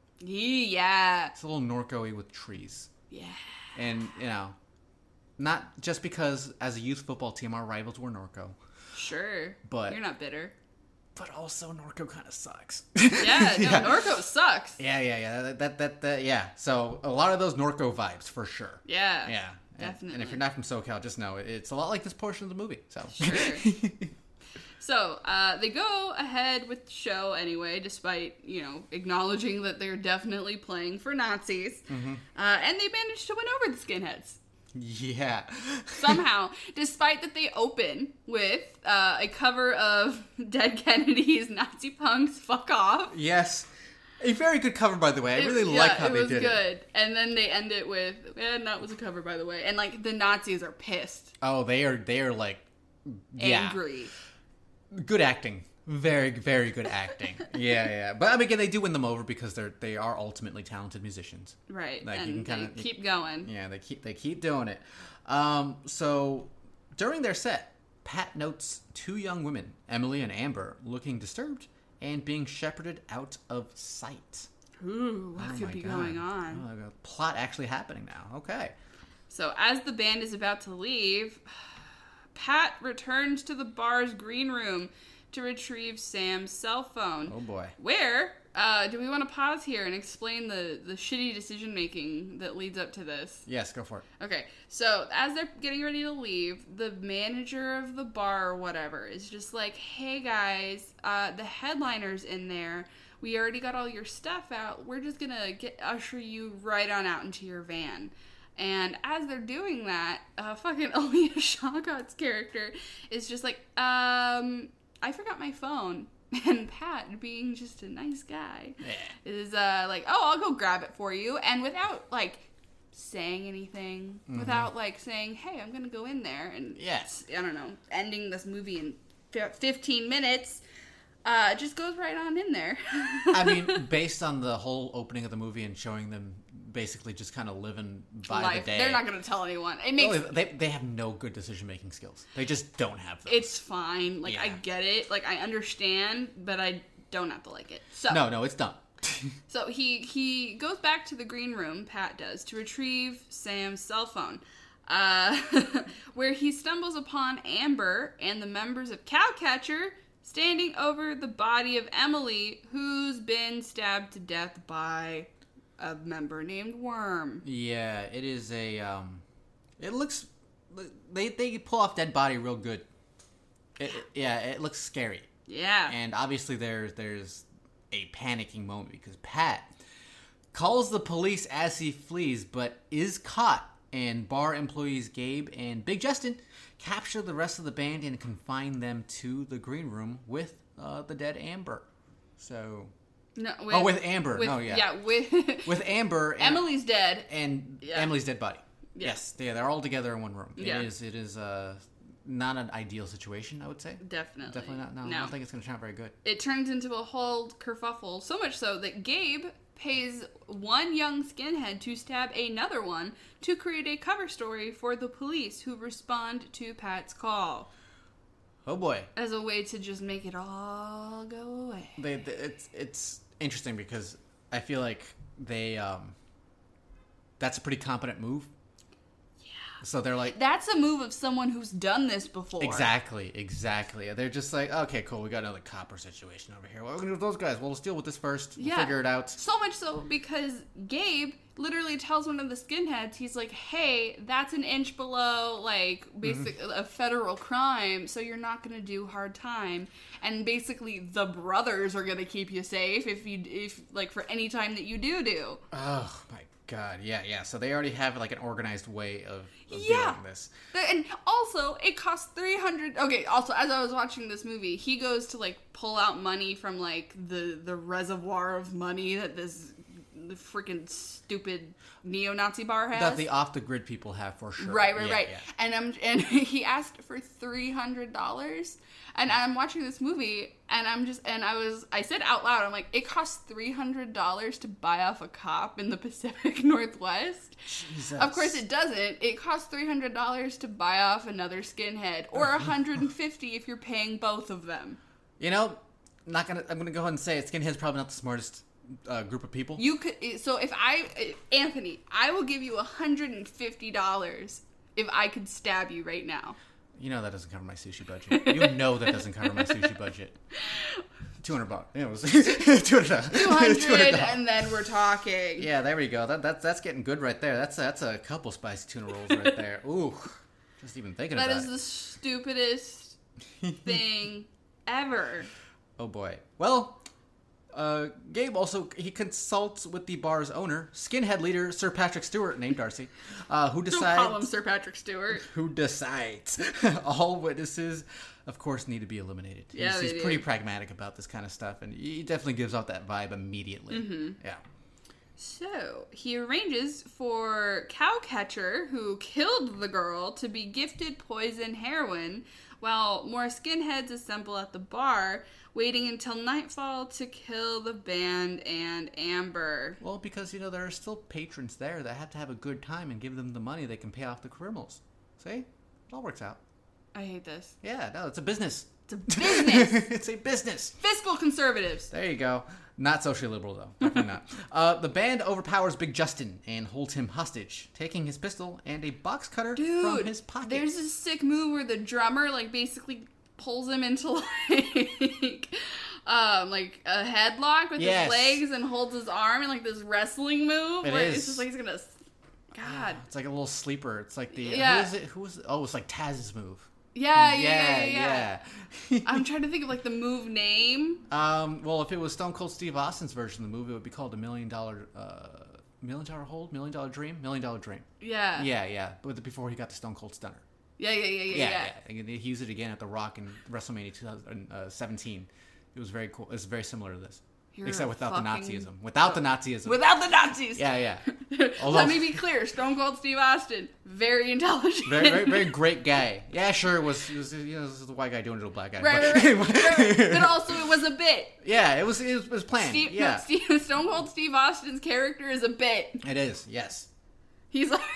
Yeah. It's a little Norco-y with trees. Yeah. And, not just because as a youth football team our rivals were Norco, Sure. But- you're not bitter. but also Norco kind of sucks. Yeah, no, Norco sucks. Yeah. Yeah. So a lot of those Norco vibes for sure. Yeah. Yeah. Definitely. And if you're not from SoCal, just know it's a lot like this portion of the movie. So. Sure. So, they go ahead with the show anyway, despite, acknowledging that they're definitely playing for Nazis. Mm-hmm. And they manage to win over the skinheads. Yeah. Somehow, despite that they open with a cover of Dead Kennedy's Nazi Punks Fuck Off. Yes. A very good cover, by the way. I really like how they did it was good. it. And then they end it with, and that was a cover, by the way. And, like, the Nazis are pissed. Oh, they are like, yeah. Angry. Good acting. Very, very good acting. Yeah. But I mean, again, they do win them over because they are ultimately talented musicians. Right. Like, and you can kinda, they keep going. Yeah, they keep doing it. So during their set, Pat notes two young women, Emily and Amber, looking disturbed and being shepherded out of sight. Ooh, what could my be God. going on? Oh, a plot actually happening now. Okay. So as the band is about to leave, Pat returns to the bar's green room to retrieve Sam's cell phone. Oh boy. Where, do we want to pause here and explain the shitty decision making that leads up to this? Yes, go for it. Okay, so as they're getting ready to leave, the manager of the bar or whatever is just like, hey guys, the headliner's in there. We already got all your stuff out. We're just gonna usher you right on out into your van. And as they're doing that, fucking Aaliyah Shawkat's character is just like, I forgot my phone. And Pat, being just a nice guy, is like, oh, I'll go grab it for you. And without, like, saying anything, without, like, saying, hey, I'm going to go in there. And, I don't know, ending this movie in 15 minutes, just goes right on in there. I mean, based on the whole opening of the movie and showing them basically just kind of living by Life. the day. They're not going to tell anyone. It makes They have no good decision-making skills. They just don't have those. It's fine. Like, Yeah. I get it. Like, I understand, but I don't have to like it. So No, it's dumb. So he goes back to the green room, Pat does, to retrieve Sam's cell phone, where he stumbles upon Amber and the members of Cowcatcher standing over the body of Emily, who's been stabbed to death by a member named Worm. Yeah, it is a, it looks, they pull off dead body real good. It looks scary. Yeah. And obviously there's a panicking moment because Pat calls the police as he flees, but is caught, and bar employees Gabe and Big Justin capture the rest of the band and confine them to the green room with the dead Amber. So... No, with Amber. With Amber. And, Emily's dead. And Emily's dead body. Yes, they're all together in one room. Yeah. It is not an ideal situation, I would say. Definitely not. No, I don't think it's going to turn out very good. It turns into a whole kerfuffle, so much so that Gabe pays one young skinhead to stab another one to create a cover story for the police who respond to Pat's call. Oh boy. as a way to just make it all go away. It's interesting because I feel like they that's a pretty competent move. So they're like, That's a move of someone who's done this before. exactly. They're just like, okay, cool, we got another copper situation over here. What are we going to do with those guys? Well, let's deal with this first. We'll figure it out. So much so because Gabe literally tells one of the skinheads, he's like, hey, that's an inch below, like, a federal crime, so you're not going to do hard time. And basically, the brothers are going to keep you safe if for any time that you do. Oh, my God, yeah. So they already have, like, an organized way of doing this. And also, it costs $300. Okay, also, as I was watching this movie, he goes to, like, pull out money from, like, the reservoir of money that this freaking stupid neo-Nazi bar has. That the off-the-grid people have, for sure. Right. Yeah. And he asked for $300. And I'm watching this movie, and I said out loud, I'm like, it costs $300 to buy off a cop in the Pacific Northwest. Jesus. Of course it doesn't. It costs $300 to buy off another skinhead, or $150 if you're paying both of them. You know, I'm gonna go ahead and say it. Skinhead's probably not the smartest group of people. You could, so Anthony, I will give you $150 if I could stab you right now. You know that doesn't cover my sushi budget. You know that doesn't cover my sushi budget. $200. Yeah, it was $200. $200, and then we're talking. Yeah, there we go. That's getting good right there. That's a couple spicy tuna rolls right there. Ooh, just even thinking about it. That is the stupidest thing ever. Oh boy. Well, Gabe also, he consults with the bar's owner, skinhead leader Sir Patrick Stewart, named Darcy, who decides... Don't call him Sir Patrick Stewart. Who decides all witnesses, of course, need to be eliminated. Yeah, He's pretty pragmatic about this kind of stuff, and he definitely gives off that vibe immediately. Mm-hmm. Yeah. So, he arranges for Cowcatcher, who killed the girl, to be gifted poison heroin, while more skinheads assemble at the bar, waiting until nightfall to kill the band and Amber. Well, because, there are still patrons there that have to have a good time and give them the money they can pay off the criminals. See? It all works out. I hate this. Yeah, no, it's a business. It's a business. It's a business. Fiscal conservatives. There you go. Not socially liberal, though. Definitely not. The band overpowers Big Justin and holds him hostage, taking his pistol and a box cutter from his pocket. There's this sick move where the drummer, basically pulls him into, like a headlock with his legs and holds his arm in, this wrestling move. It's just like he's gonna... God. It's like a little sleeper. It's like the... Yeah. Who is it? Oh, it's like Taz's move. Yeah. I'm trying to think of the move name. Well, if it was Stone Cold Steve Austin's version of the movie, it would be called $1 Million Hold, $1 Million Dream, $1 Million Dream. Yeah. Yeah. But before he got the Stone Cold Stunner. Yeah. And he used it again at The Rock in WrestleMania 2017. It was very cool. It's very similar to this. Except without the Nazism. Without the Nazism. Without the Nazis. Yeah. Let me be clear. Stone Cold Steve Austin, very intelligent. Very great guy. Yeah, sure, it was this is the white guy doing it to a black guy. Right. But also it was a bit. Yeah, it was planned. Stone Cold Steve Austin's character is a bit. It is, yes. He's like...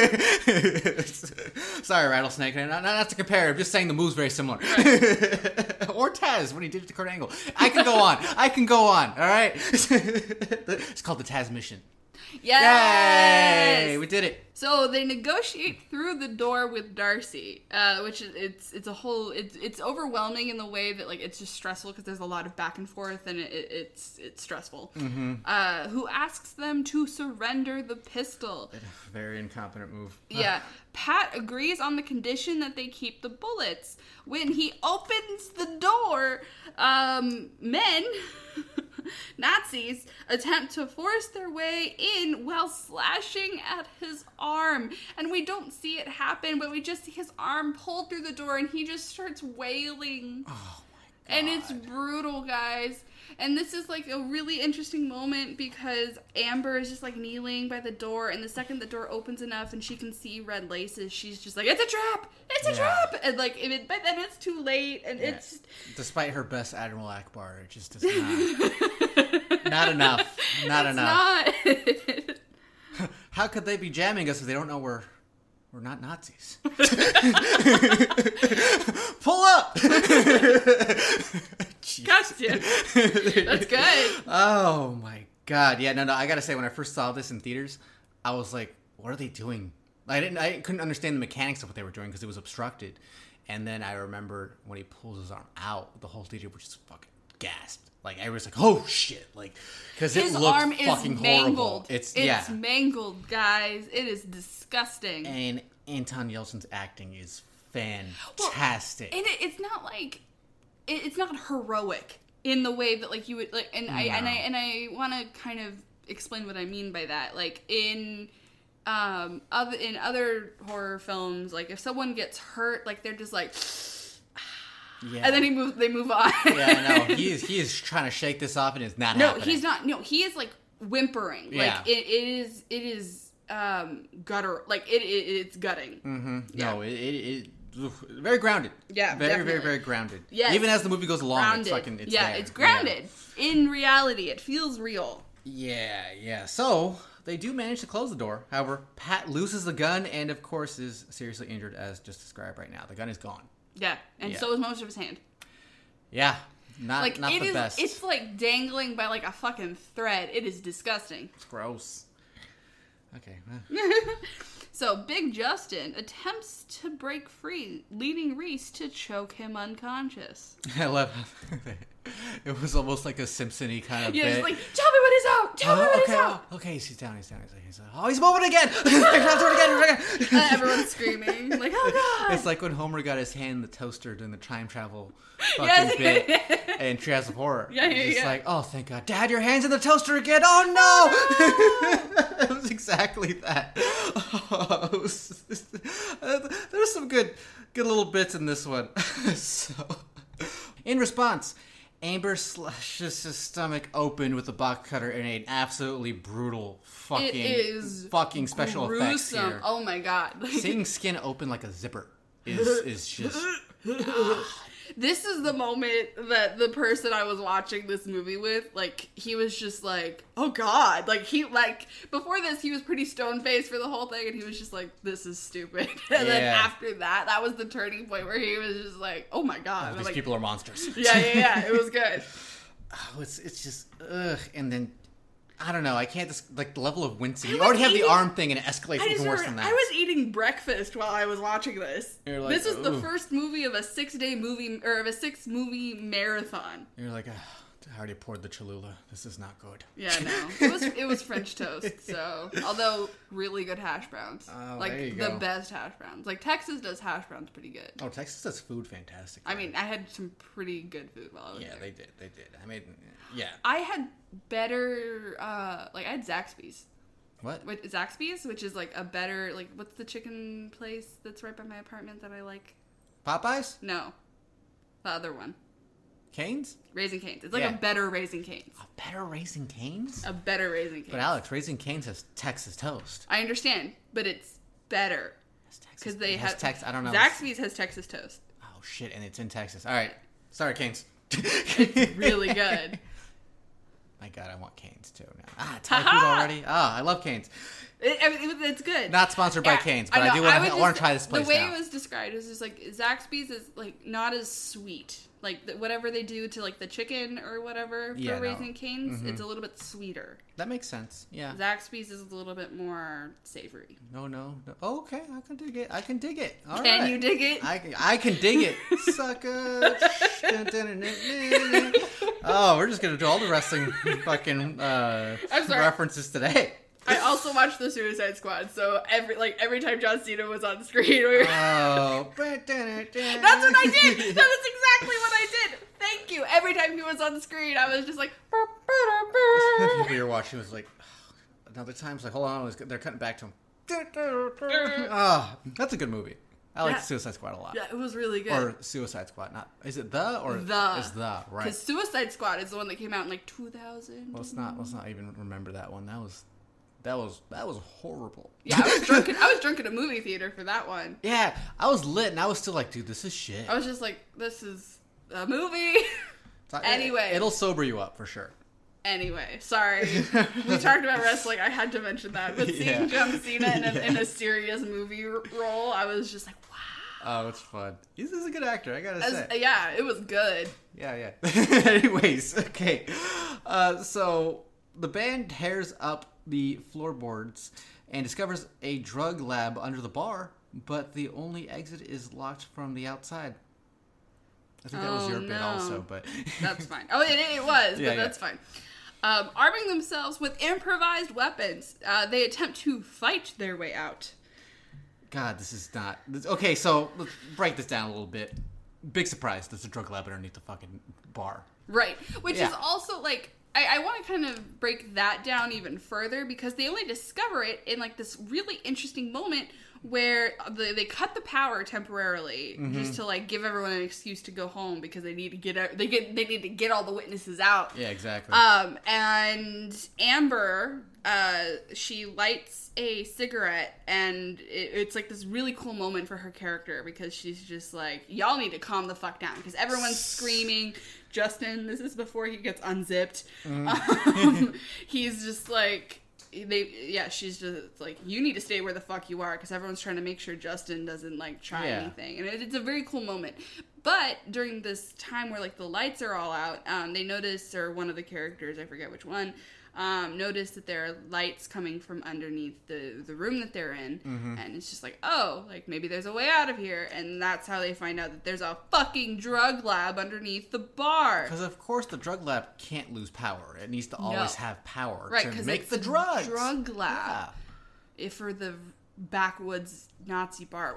Sorry, Rattlesnake. Not to compare. I'm just saying the move's very similar. Right. Or Taz, when he did it to Kurt Angle. I can go on. All right? It's called the Taz Mission. Yes! Yay! We did it. So they negotiate through the door with Darcy, which it's a whole... It's overwhelming in the way that, it's just stressful because there's a lot of back and forth and it's stressful. Mm-hmm. Who asks them to surrender the pistol. Very incompetent move. Yeah. Pat agrees on the condition that they keep the bullets. When he opens the door, men... Nazis attempt to force their way in while slashing at his arm. And we don't see it happen, but we just see his arm pulled through the door and he just starts wailing. Oh my God. And it's brutal, guys. And this is a really interesting moment because Amber is just kneeling by the door, and the second the door opens enough and she can see red laces, she's just like, it's a trap! It's a trap! And but then it's too late, and it's... Despite her best Admiral Akbar, it just does not... enough. Not enough. Not. How could they be jamming us if they don't know we're we're not Nazis. Pull up. Gotcha. That's good. Oh my god. Yeah, no, I gotta say, when I first saw this in theaters, I was like, what are they doing? I couldn't understand the mechanics of what they were doing because it was obstructed. And then I remember when he pulls his arm out, the whole theater was just fucking gasped. Like, everyone's like, oh shit. Like, because it His looked arm is fucking mangled. horrible. It's yeah. mangled, guys. It is disgusting. And Anton Yelchin's acting is fantastic. And it's not like it's not heroic in the way that like you would like. And I want to kind of explain what I mean by that. Like in other horror films, like if someone gets hurt, like they're just like. Yeah. And then they move on. Yeah, I know. He is trying to shake this off, and it's not happening. No, he's not. No, he is like whimpering. Yeah. Like it is gutter. Like it's gutting. Mm-hmm. Yeah. No, it very grounded. Yeah, very, definitely. very, very grounded. Yes. Even as the movie goes along, Grounded. it's yeah, there. it's grounded in reality. It feels real. Yeah. So they do manage to close the door. However, Pat loses the gun and, of course, is seriously injured, as just described right now. The gun is gone. Yeah, and so is most of his hand. Yeah, not Like the best. It's like dangling by like a fucking thread. It is disgusting. It's gross. Okay. So Big Justin attempts to break free, leading Reese to choke him unconscious. I love it was almost like a Simpson-y kind of Yeah, bit. it's like, tell me what he's out! Tell me what he's out! Okay, he's down. He's like, oh, he's moving again! Again. Everyone's screaming. Like, oh god! It's like when Homer got his hand in the toaster during the time travel fucking Yes. bit in Treehouse of Horror. Yeah. It's like, oh, thank God. Dad, your hand's in the toaster again! Oh, no! It was exactly that. There's some good little bits in this one. So, in response, Amber slashes his stomach open with a box cutter in an absolutely brutal fucking special effects gruesome. here. Oh my god! Seeing skin open like a zipper is just. This is the moment that the person I was watching this movie with, like, he was just like, oh god. Like, before this, he was pretty stone-faced for the whole thing, and he was just like, this is stupid. And then Yeah. after that was the turning point where he was just like, oh my god. These Like, people are monsters. yeah, it was good. Oh, it's just ugh, and then I don't know. I can't like the level of wincing. You was already have the eating- arm thing, and it escalates I even worse than that. I was eating breakfast while I was watching this. You're like, this is the "Ooh." first movie of a 6-day movie, or of a 6-movie marathon. You're like, I already poured the Cholula. This is not good. Yeah, no. It was French toast, so although really good hash browns. Oh, like there you the go. best hash browns. Like Texas does hash browns pretty good. Oh, Texas does food fantastic. I mean, I had some pretty good food while I was yeah, there. they did. I mean, yeah. I had better I had Zaxby's. What? With Zaxby's, which is like a better like what's the chicken place that's right by my apartment that I like? Popeyes? No. The other one. Cane's? Raising Cane's. It's like Yeah. a better Raising Cane's. A better Raising Cane's? A better Raising Cane's. But Alex, Raising Cane's has Texas toast. I understand, but it's better. Has Texas- Because they it has have Tex. I don't know. Zaxby's has Texas toast. Oh shit! And it's in Texas. All right. Sorry, Cane's. Really good. My God, I want Cane's too now. Thai food already. I love Cane's. It's good. Not sponsored by Yeah, Cane's, but I know. do want was to just- try this place The way now. it was described is just like Zaxby's is like not as sweet. Like whatever they do to like the chicken or whatever for Yeah, no. Raising Cane's, it's a little bit sweeter. That makes sense. Yeah. Zaxby's is a little bit more savory. No. Oh, okay, I can dig it. All right. Can you dig it? I can dig it, sucker. Oh, we're just gonna do all the wrestling fucking sorry. references today. I also watched the Suicide Squad, so every time John Cena was on screen, we were... Oh, That's what I did. That was exactly what I did. Thank you. Every time he was on screen, I was just like. People you're watching was like, another time's like, hold on, they're cutting back to him. Oh, that's a good movie. I like Yeah. Suicide Squad a lot. Yeah, it was really good. Or Suicide Squad, not is it the or The. It's the right? Because Suicide Squad is the one that came out in like 2000. Let's not even remember that one. That was horrible. Yeah, I was drunk at a movie theater for that one. Yeah, I was lit and I was still like, dude, this is shit. I was just like, this is a movie. So, anyway. it'll sober you up for sure. Anyway, sorry. We talked about wrestling. I had to mention that. But seeing Yeah. John Cena in a serious movie role, I was just like, wow. Oh, it's fun. He's a good actor, I gotta say. Yeah, it was good. Yeah. Anyways, okay. So the band tears up the floorboards and discovers a drug lab under the bar, but the only exit is locked from the outside. I think that was your bit no. also, but That's fine. Oh, it was, Yeah, but that's fine. Arming themselves with improvised weapons, they attempt to fight their way out. God, this is not... Okay, so let's break this down a little bit. Big surprise, there's a drug lab underneath the fucking bar. Right. Which Yeah. is also, like... I want to kind of break that down even further because they only discover it in, like, this really interesting moment where they cut the power temporarily just to, like, give everyone an excuse to go home because they need to get out, they need to get all the witnesses out. Yeah, exactly. And Amber, she lights a cigarette, and it's like this really cool moment for her character because she's just like, y'all need to calm the fuck down because everyone's screaming. Justin, this is before he gets unzipped. He's just like, she's just like, you need to stay where the fuck you are because everyone's trying to make sure Justin doesn't like try anything, and it's a very cool moment. But during this time where like the lights are all out, they notice, or one of the characters, I forget which one, notice that there are lights coming from underneath the room that they're in, and it's just like, oh, like maybe there's a way out of here, and that's how they find out that there's a fucking drug lab underneath the bar. Because of course the drug lab can't lose power. It needs to always have power Right, to make it's the drugs. Drug lab. If for the backwoods Nazi bar,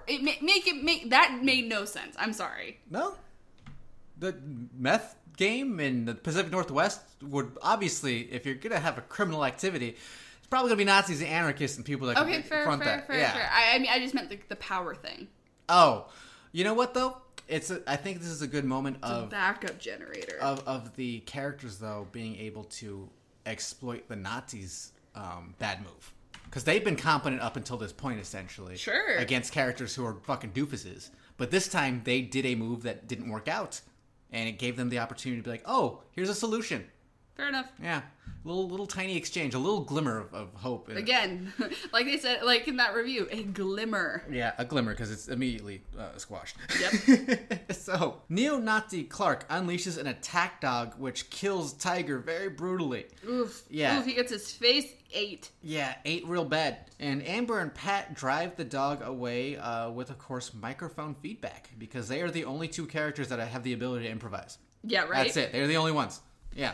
that made no sense. I'm sorry. No. The meth game in the Pacific Northwest would obviously, if you're gonna have a criminal activity, it's probably gonna be Nazis and anarchists and people that Okay, can fair. that. I mean, I just meant the power thing. Oh, you know what though? I think this is a good moment The of backup generator. of the characters though being able to exploit the Nazis' bad move. Because they've been competent up until this point, essentially. Sure. Against characters who are fucking doofuses. But this time, they did a move that didn't work out. And it gave them the opportunity to be like, oh, here's a solution. Fair enough. Yeah. Little tiny exchange. A little glimmer of hope. Again, like they said, like in that review, a glimmer. Yeah, a glimmer, because it's immediately squashed. Yep. So, neo-Nazi Clark unleashes an attack dog, which kills Tiger very brutally. Oof. Yeah. Oof, he gets his face ate. Yeah, ate real bad. And Amber and Pat drive the dog away with, of course, microphone feedback, because they are the only two characters that have the ability to improvise. Yeah, right? That's it. They're the only ones. Yeah.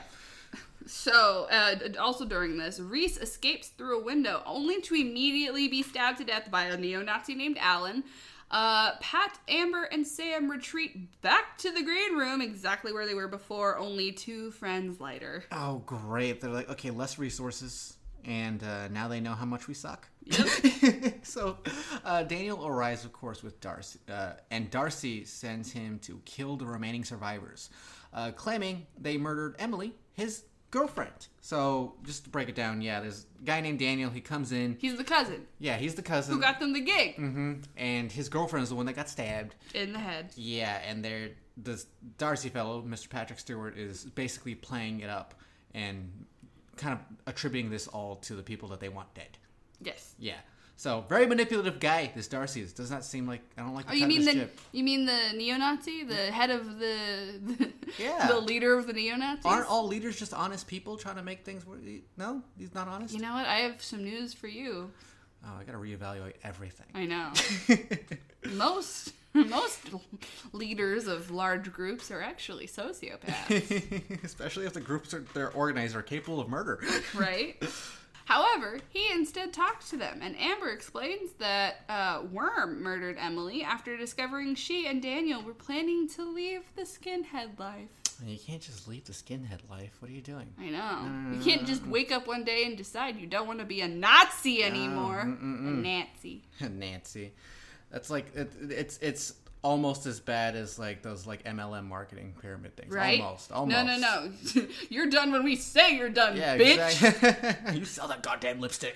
So, also during this, Reese escapes through a window, only to immediately be stabbed to death by a neo-Nazi named Alan. Pat, Amber, and Sam retreat back to the green room, exactly where they were before, only 2 friends later. Oh, great. They're like, okay, less resources, and now they know how much we suck. Yep. So, Daniel arrives, of course, with Darcy, and Darcy sends him to kill the remaining survivors, claiming they murdered Emily, his girlfriend. So, just to break it down, yeah, there's a guy named Daniel. He comes in. He's the cousin Yeah, he's the cousin. who got them the gig And his girlfriend is the one that got stabbed. in the head. Yeah, and this Darcy fellow, Mr. Patrick Stewart, is basically playing it up and kind of attributing this all to the people that they want dead. Yes. Yeah. So, very manipulative guy, this Darcy is. Does not seem like... I don't like the Oh, cut of his you jib. mean the neo-Nazi? The head of the Yeah. the leader of the neo-Nazis? Aren't all leaders just honest people trying to make things... No? He's not honest? You know what? I have some news for you. Oh, I gotta reevaluate everything. I know. most leaders of large groups are actually sociopaths, Especially if the groups they're organized are capable of murder. right? However, he instead talks to them, and Amber explains that Worm murdered Emily after discovering she and Daniel were planning to leave the skinhead life. You can't just leave the skinhead life. What are you doing? I know. You can't just wake up one day and decide you don't want to be a Nazi anymore. A Nazi. Nancy. That's like it's almost as bad as like those like MLM marketing pyramid things. Right? Almost. No. You're done when we say you're done, Yeah, bitch. exactly. You sell that goddamn lipstick.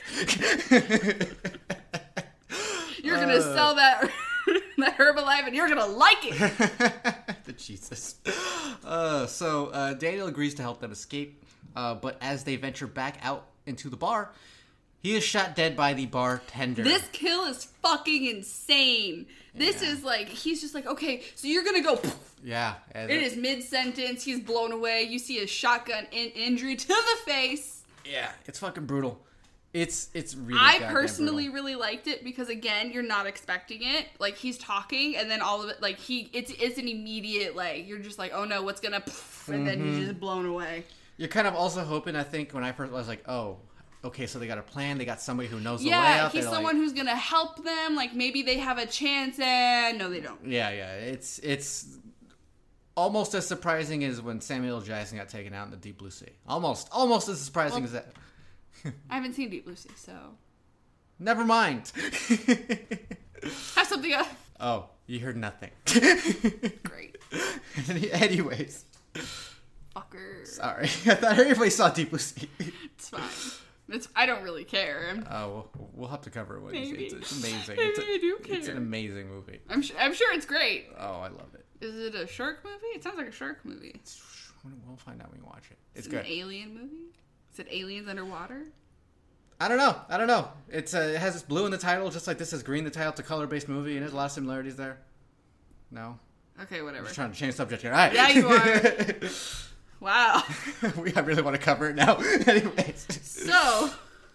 You're gonna sell that that Herbalife, and you're gonna like it. Jesus. So Daniel agrees to help them escape, but as they venture back out into the bar, he is shot dead by the bartender. This kill is fucking insane. This Yeah. is like, he's just like, okay, so you're gonna go. Yeah. It is mid-sentence. He's blown away. You see a shotgun injury to the face. Yeah, it's fucking brutal. It's really. I goddamn personally brutal. really liked it because, again, you're not expecting it. Like, he's talking, and then all of it, like, it's an immediate, like, you're just like, oh no, what's gonna, and then he's just blown away. You're kind of also hoping. I think when I first was like, oh, okay, so they got a plan. They got somebody who knows the way Yeah, out. he's They're someone like, who's gonna help them. Like, maybe they have a chance, and no, they don't. Yeah. It's almost as surprising as when Samuel L. Jackson got taken out in the Deep Blue Sea. Almost as surprising as that. I haven't seen Deep Blue Sea, so Never mind. have something else. Oh, you heard nothing. Great, Anyways, fucker. sorry. I thought everybody saw Deep Blue Sea. It's fine. I don't really care. Oh, we'll have to cover it when you see Maybe. it. It's amazing. Maybe I do It's an care. amazing movie. I'm sure it's great. Oh, I love it. Is it a shark movie? It sounds like a shark movie. We'll find out when you watch it. It's Is it good. an alien movie? Is it aliens underwater? I don't know. It has this blue in the title, just like this has green in the title. It's a color-based movie, and there's a lot of similarities there. No? Okay, whatever. I'm just trying to change the subject here. All right. Yeah, you are. Wow. I really want to cover it now. Anyways. So,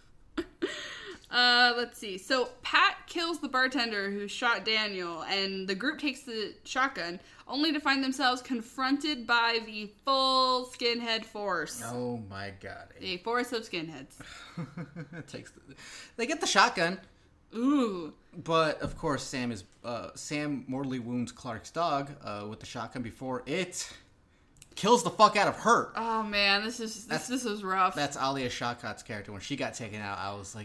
let's see. So, Pat kills the bartender who shot Daniel, and the group takes the shotgun, only to find themselves confronted by the full skinhead force. Oh my god. A force of skinheads. They get the shotgun, Ooh. but of course Sam mortally wounds Clark's dog with the shotgun before it kills the fuck out of her. Oh man, this is rough. That's Alia Shawkat's character. When she got taken out, I was like,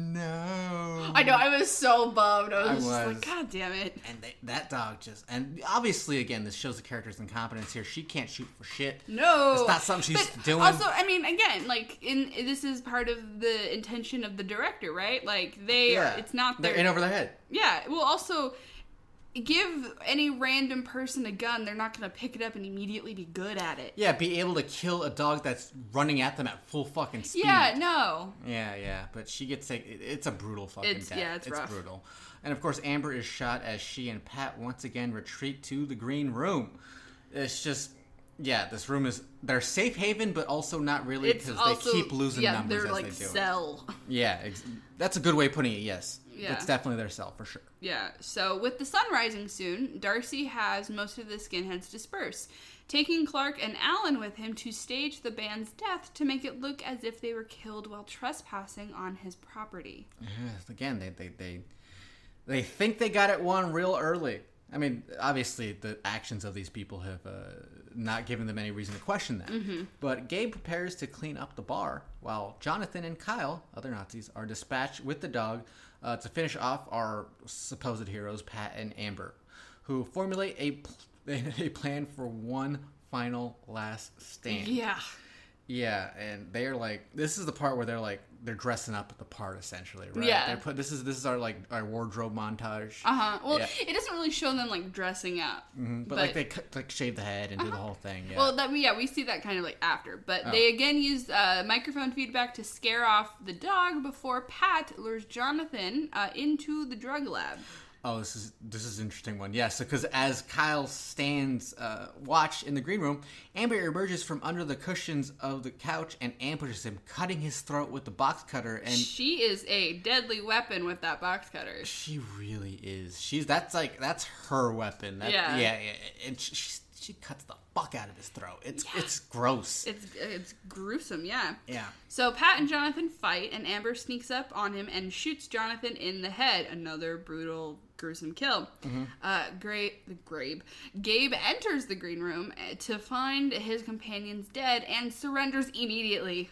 no. I know, I was so bummed. I was just was. like, God damn it. And that dog just... And obviously, again, this shows the character's incompetence here. She can't shoot for shit. No. It's not something she's But doing. Also, I mean, again, like, this is part of the intention of the director, right? Like, it's not They're their... in over their head. Yeah, well, also, give any random person a gun, they're not going to pick it up and immediately be good at it. Yeah, be able to kill a dog that's running at them at full fucking speed. Yeah, no. Yeah, but she gets taken. It's a brutal fucking death. Yeah, it's rough. Brutal. And of course, Amber is shot as she and Pat once again retreat to the green room. It's just, yeah, this room is their safe haven, but also not really It's because also, they keep losing numbers they're as like they do cell. it. Yeah, that's a good way of putting it. Yes, Yeah. it's definitely their cell for sure. Yeah, so with the sun rising soon, Darcy has most of the skinheads disperse, taking Clark and Alan with him to stage the band's death to make it look as if they were killed while trespassing on his property. Again, they think they got it won real early. I mean, obviously, the actions of these people have not given them any reason to question that. Mm-hmm. But Gabe prepares to clean up the bar, while Jonathan and Kyle, other Nazis, are dispatched with the dog to finish off our supposed heroes, Pat and Amber, who formulate a plan for one final last stand. Yeah. Yeah, and they're like, this is the part where they're dressing up the part essentially, right? Yeah. This is our our wardrobe montage. Well, Yeah. it doesn't really show them like dressing up. But like they shave the head and do the whole thing. Yeah. Well, we see that kind of like after. But they again use microphone feedback to scare off the dog before Pat lures Jonathan into the drug lab. Oh, this is an interesting one. Yes, because as Kyle stands watch in the green room, Amber emerges from under the cushions of the couch and ambushes him, cutting his throat with the box cutter. And She is a deadly weapon with that box cutter. she really is. That's her weapon. Yeah. And she cuts the fuck out of his throat. It's gross. It's gruesome, yeah. Yeah. So Pat and Jonathan fight, and Amber sneaks up on him and shoots Jonathan in the head. Another brutal, gruesome kill. Mm-hmm. Gabe enters the green room to find his companions dead and surrenders immediately.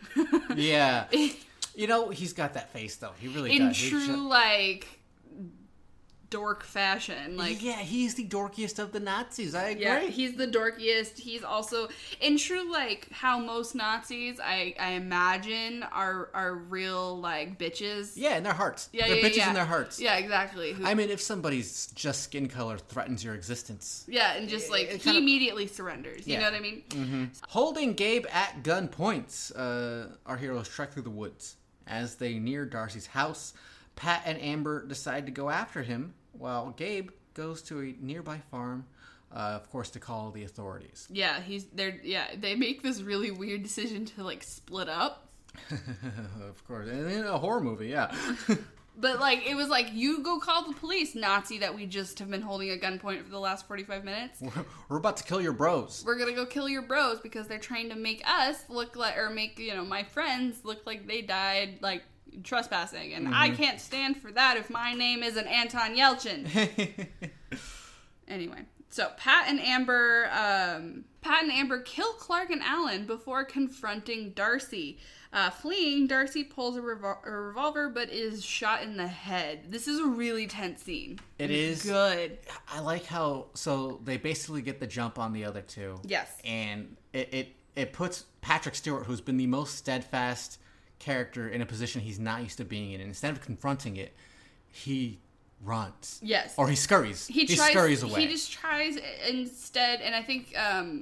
Yeah. He's got that face though. He really In does. true, like, dork fashion. Like, yeah, he's the dorkiest of the Nazis. I agree. yeah, he's the dorkiest. He's also, in true, like, how most Nazis, I imagine, are real, like, bitches. Yeah, in their hearts. Yeah, They're yeah, bitches yeah. in their hearts. Yeah, exactly. I mean, if somebody's just skin color threatens your existence. Yeah, and just, like, it he kinda- immediately surrenders. You Yeah. know what I mean? Holding Gabe at gunpoint, our heroes trek through the woods. As they near Darcy's house, Pat and Amber decide to go after him, while Gabe goes to a nearby farm, of course, to call the authorities. Yeah, they make this really weird decision to, like, split up. Of course, in a horror movie, yeah. But, like, it was like, you go call the police, Nazi that we just have been holding at gunpoint for the last 45 minutes. We're about to kill your bros. We're gonna go kill your bros because they're trying to make us look like, or make, my friends look like they died, like, trespassing. And I can't stand for that if my name isn't Anton Yelchin. Anyway, so Pat and Amber kill Clark and Alan before confronting Darcy. Fleeing, Darcy pulls a revolver but is shot in the head. This is a really tense scene. It is good. I like how, so they basically get the jump on the other two. Yes. And it puts Patrick Stewart, who's been the most steadfast character, in a position he's not used to being in. And instead of confronting it, he runs. Yes. Or he scurries. He scurries away. He just tries instead, and I think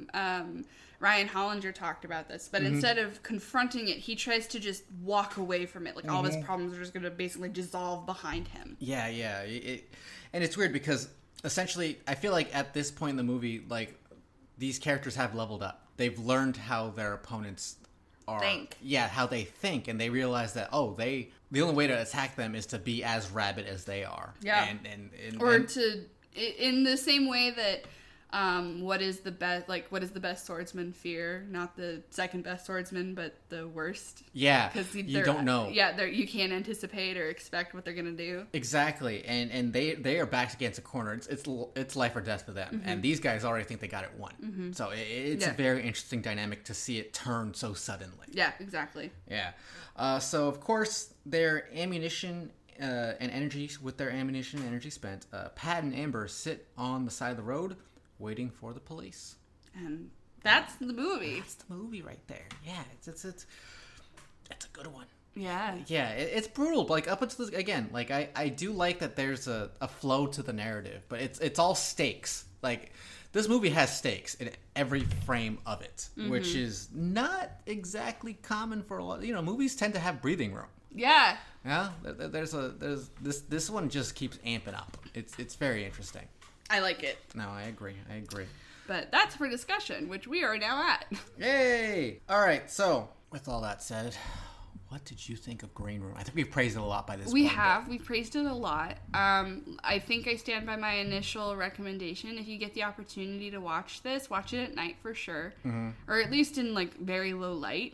Ryan Hollinger talked about this, but instead of confronting it, he tries to just walk away from it. Like, all of his problems are just going to basically dissolve behind him. Yeah. And it's weird because, essentially, I feel like at this point in the movie, like, these characters have leveled up. They've learned how their opponents think. Yeah, how they think, and they realize that, the only way to attack them is to be as rabid as they are. Yeah. And In the same way that what is the best swordsman fear? Not the second best swordsman, but the worst. Yeah, because you don't know. Yeah, you can't anticipate or expect what they're gonna do. Exactly, and they are backed against a corner. It's life or death for them, and these guys already think they got it won. So it's a very interesting dynamic to see it turn so suddenly. Yeah, exactly. Yeah. So of course their ammunition and energy spent. Pat and Amber sit on the side of the road, waiting for the police. And that's the movie. That's the movie right there. Yeah, it's a good one. Yeah. Yeah, it's brutal. But, like, up until this, again, like, I do like that there's a flow to the narrative, but it's all stakes. Like, this movie has stakes in every frame of it, which is not exactly common for a lot. Movies tend to have breathing room. Yeah. Yeah, there's this one just keeps amping up. It's very interesting. I like it. No, I agree. But that's for discussion, which we are now at. Yay! All right, so with all that said, what did you think of Green Room? I think we've praised it a lot by this point. We've praised it a lot. I think I stand by my initial recommendation. If you get the opportunity to watch this, watch it at night for sure. Or at least in, like, very low light.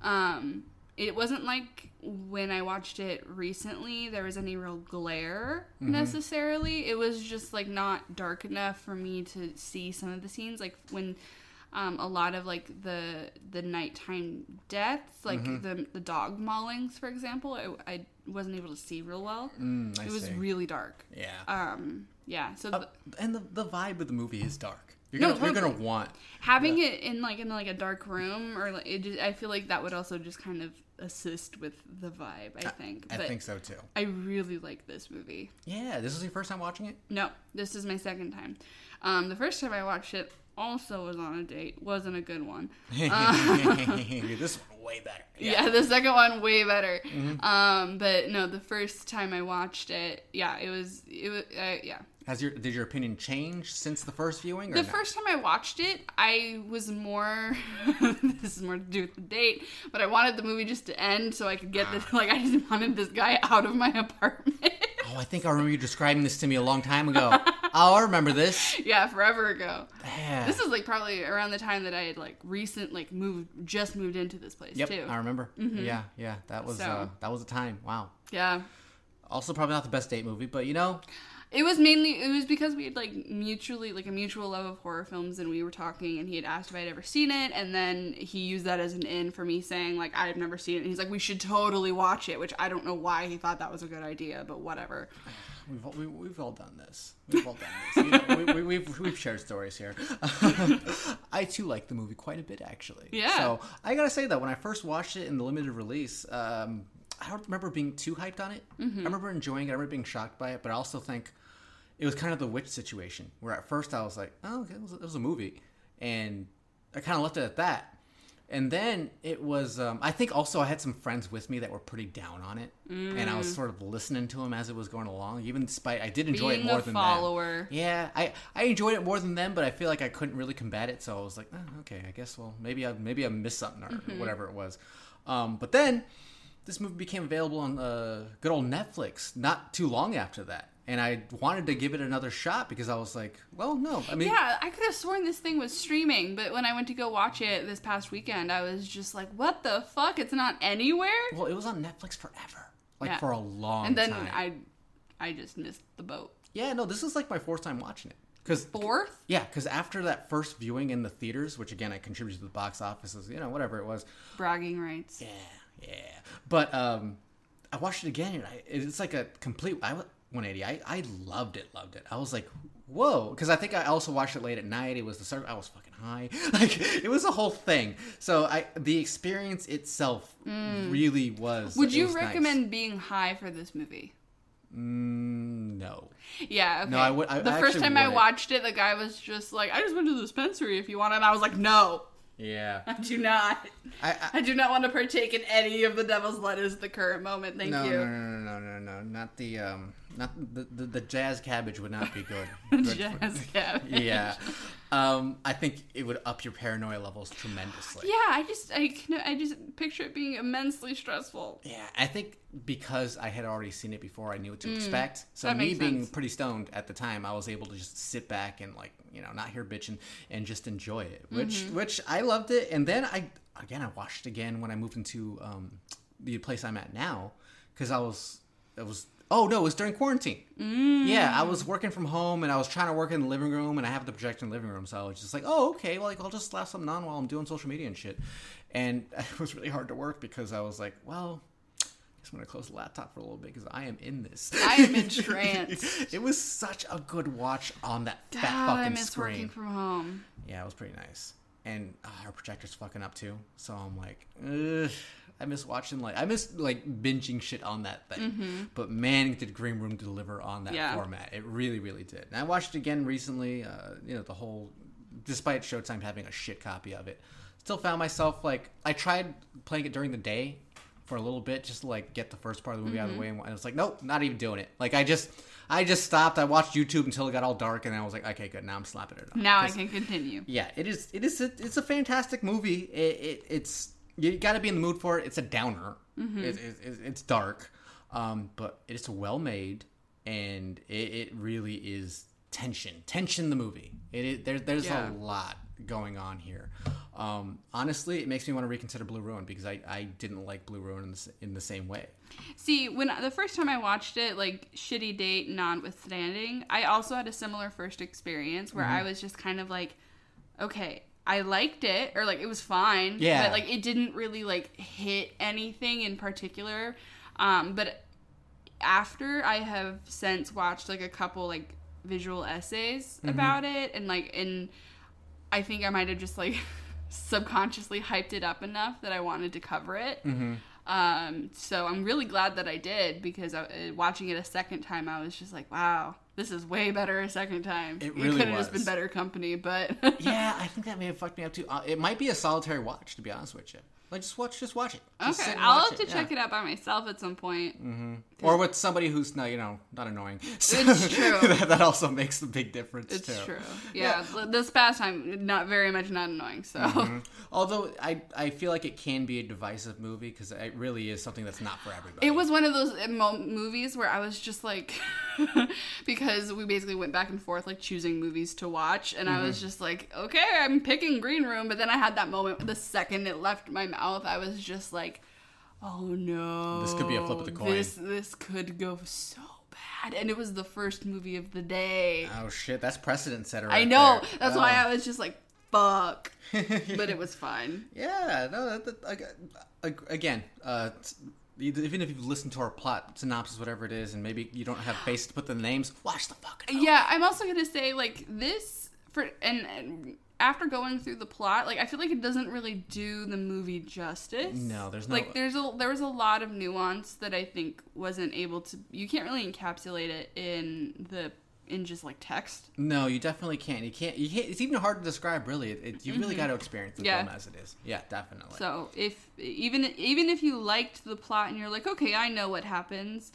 It wasn't like when I watched it recently, there was any real glare necessarily. It was just, like, not dark enough for me to see some of the scenes. Like, when a lot of, like, the nighttime deaths, like the dog maulings, for example, I wasn't able to see real well. It was really dark. Yeah. Yeah. So and the vibe of the movie is dark. You're totally. gonna want having it in a dark room, or like I feel like that would also just kind of assist with the vibe. I think. I think so too. I really like this movie. Yeah, this is your first time watching it? No, this is my second time. The first time I watched it also was on a date. Wasn't a good one. This one way better. Yeah, the second one way better. But no, the first time I watched it, it was yeah. Did your opinion change since the first viewing? Or the first time I watched it, I was more. This is more to do with the date, but I wanted the movie just to end so I could get this. Like, I just wanted this guy out of my apartment. Oh, I think I remember you describing this to me a long time ago. Oh, I remember this. Yeah, forever ago. Yeah. This is like probably around the time that I had just moved into this place too. Yep, I remember. Yeah, that was a time. Wow. Yeah. Also, probably not the best date movie, but It was because we had like mutually like a mutual love of horror films, and we were talking, and he had asked if I'd ever seen it, and then he used that as an in for me saying like I've never seen it, and he's like, we should totally watch it, which I don't know why he thought that was a good idea, but whatever. We've all done this. We've all done this. You know, we've shared stories here. I too like the movie quite a bit, actually. Yeah. So I gotta say that when I first watched it in the limited release, I don't remember being too hyped on it. I remember enjoying it. I remember being shocked by it, but I also think it was kind of the Witch situation, where at first I was like, oh, okay, it was a movie, and I kind of left it at that. And then it was, I think also I had some friends with me that were pretty down on it. And I was sort of listening to them as it was going along, even despite, I did enjoy it more than them. Follower. Yeah, I enjoyed it more than them, but I feel like I couldn't really combat it. So I was like, oh, okay, I guess, well, maybe I missed something or whatever it was. But then this movie became available on good old Netflix not too long after that. And I wanted to give it another shot because I was like, well, no. I mean, yeah, I could have sworn this thing was streaming, but when I went to go watch it this past weekend, I was just like, what the fuck? It's not anywhere? Well, it was on Netflix forever. Like, Yeah. for a long time. And then I just missed the boat. Yeah, no, this is like my fourth time watching it. Cause, Fourth? Yeah, because after that first viewing in the theaters, which again, I contributed to the box offices, you know, whatever it was. Bragging rights. Yeah. But I watched it again, and it's like a complete 180. I loved it. I was like, whoa. Because I think I also watched it late at night. It was I was fucking high. Like, it was a whole thing. So the experience itself really was. Would you was recommend nice. being high for this movie? No. Yeah, okay. No, I would. The first time I watched it, the guy was just like, I just went to the dispensary if you want. And I was like, no. Yeah. I do not. I do not want to partake in any of the devil's lettuce at the current moment. Thank you. No. Not the jazz cabbage would not be good. Jazz cabbage. Yeah. I think it would up your paranoia levels tremendously. Yeah, I just picture it being immensely stressful. Yeah, I think because I had already seen it before, I knew what to expect. So that me makes being sense. pretty stoned at the time, I was able to just sit back and not hear bitching and just enjoy it, which I loved it. And then I watched it again when I moved into the place I'm at now, because it was during quarantine. Yeah, I was working from home and I was trying to work in the living room, and I have the projector in the living room, so I was just like, oh, okay, well, I'll just slap something on while I'm doing social media and shit. And it was really hard to work because I was like, well, I guess I'm going to close the laptop for a little bit because I am in this. I am entranced. It was such a good watch on that fat God, fucking I miss screen. working from home. Yeah, it was pretty nice. And our projector's fucking up too, so I'm like, ugh. I miss binging shit on that thing. But man, did Green Room deliver on that format. It really, really did. And I watched it again recently, the whole, despite Showtime having a shit copy of it, still found myself, I tried playing it during the day for a little bit just to, get the first part of the movie out of the way, and I was like, nope, not even doing it. I just stopped. I watched YouTube until it got all dark, and I was like, okay, good, now I'm slapping it up. Now I can continue. Yeah, it's a fantastic movie. It's you got to be in the mood for it. It's a downer. It's dark, but it's well made, and it really is tension. The movie. There's a lot going on here. Honestly, it makes me want to reconsider Blue Ruin because I didn't like Blue Ruin in the same way. See, when the first time I watched it, shitty date notwithstanding, I also had a similar first experience where I was just kind of like, okay, I liked it, or it was fine. Yeah. But it didn't really hit anything in particular. But after I have since watched a couple visual essays about it, and I think I might have just subconsciously hyped it up enough that I wanted to cover it. So I'm really glad that I did, because watching it a second time, I was just like, wow, this is way better a second time. It really could have was. just been better company, but Yeah, I think that may have fucked me up too. It might be a solitary watch, to be honest with you. Just watch it. Just okay, sit and I'll watch have to check it out by myself at some point. Or with somebody who's not annoying. So It's true. that also makes a big difference. It's too. true. Yeah, this past time, not very much not annoying. So, Although I feel like it can be a divisive movie because it really is something that's not for everybody. it was one of those movies where I was just because we basically went back and forth choosing movies to watch, and I was just like, okay, I'm picking Green Room, but then I had that moment the second it left my mouth, I was just like, oh no, This could be a flip of the coin. This could go so bad. bad, and it was the first movie of the day. Oh shit, that's precedent setter. I right know. there. That's Oh. why I was just like, fuck. But it was fine. Yeah, no, again, even if you've listened to our plot synopsis, whatever it is, and maybe you don't have face to put the names, watch the fucking movie. Yeah, I'm also gonna say like this and after going through the plot, like I feel like it doesn't really do the movie justice. No, there's no like there was a lot of nuance that I think wasn't able to. You can't really encapsulate it in just like text. No, you definitely can't. You can't. It's even hard to describe. Really, you really got to experience the Yeah. film as it is. Yeah, definitely. So if even if you liked the plot and you're like, okay, I know what happens,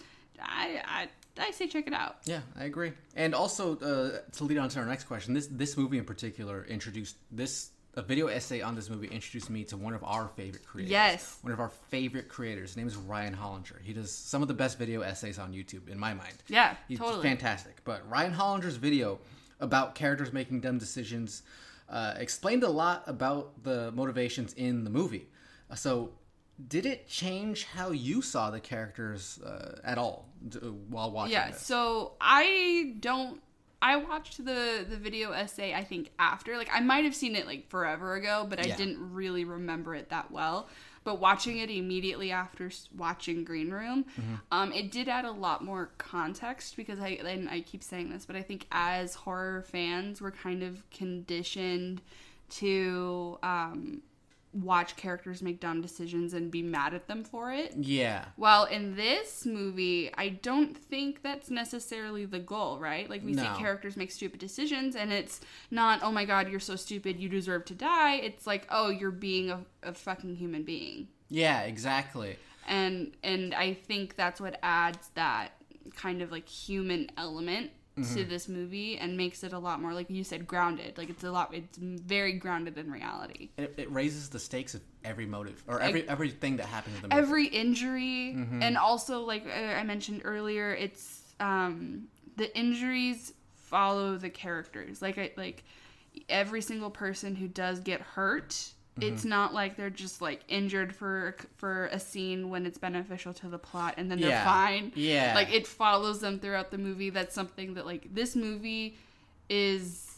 I say check it out. Yeah, I agree. And also, to lead on to our next question, this movie in particular introduced a video essay on this movie introduced me to one of our favorite creators. Yes. One of our favorite creators. His name is Ryan Hollinger. He does some of the best video essays on YouTube, in my mind. Yeah, He's totally. fantastic. But Ryan Hollinger's video about characters making dumb decisions explained a lot about the motivations in the movie. So, did it change how you saw the characters at all while watching this? So I watched the video essay, I think, after. Like, I might have seen it, like, forever ago, but I didn't really remember it that well. But watching it immediately after watching Green Room, it did add a lot more context because I keep saying this, but I think as horror fans, we're kind of conditioned to watch characters make dumb decisions and be mad at them for it. Yeah. Well, in this movie, I don't think that's necessarily the goal, right? Like, we see characters make stupid decisions, and it's not, oh my god, you're so stupid, you deserve to die. It's like, oh, you're being a fucking human being. Yeah, exactly. And I think that's what adds that kind of, like, human element to this movie and makes it a lot more, like you said, grounded. Like, it's very grounded in reality. It raises the stakes of every motive or everything that happens in the movie. Every injury, and also, like I mentioned earlier, it's the injuries follow the characters. Like every single person who does get hurt, it's not like they're just like injured for a scene when it's beneficial to the plot and then they're fine. Yeah. Like, it follows them throughout the movie. That's something that, like, this movie is,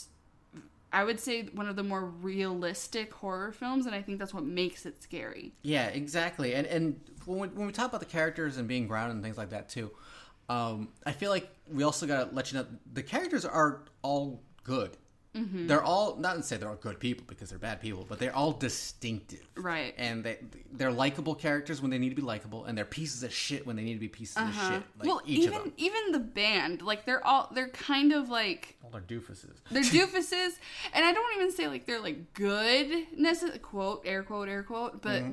I would say, one of the more realistic horror films, and I think that's what makes it scary. Yeah, exactly. And when we talk about the characters and being grounded and things like that too, I feel like we also gotta let you know the characters are all good. They're all, not to say they're all good people because they're bad people, but they're all distinctive. Right. And they're likable characters when they need to be likable, and they're pieces of shit when they need to be pieces of shit. Like, well, each of them. even the band, like, they're kind of like, All their doofuses. they're doofuses, and I don't even say like they're like good, quote, air quote, but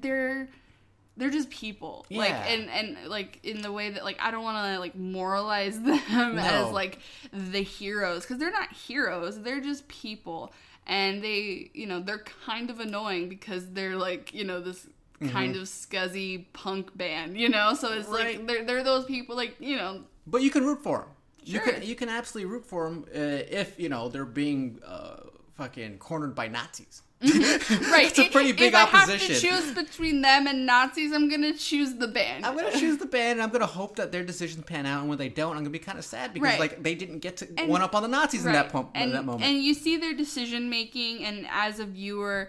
they're just people. Yeah. Like, and like, in the way that, like, I don't want to like moralize them as like the heroes, because they're not heroes, they're just people, and they, they're kind of annoying because they're like, this kind of scuzzy punk band, so it's Right. like they're those people, like, But you can root for them. Sure. You can absolutely root for them if they're being fucking cornered by Nazis. right. It's a pretty big if opposition. If I have to choose between them and Nazis, I'm gonna choose the band. I'm gonna choose the band, and I'm gonna hope that their decisions pan out. And when they don't, I'm gonna be kind of sad because Right. like they didn't get to one up on the Nazis in that moment. And you see their decision making, and as a viewer,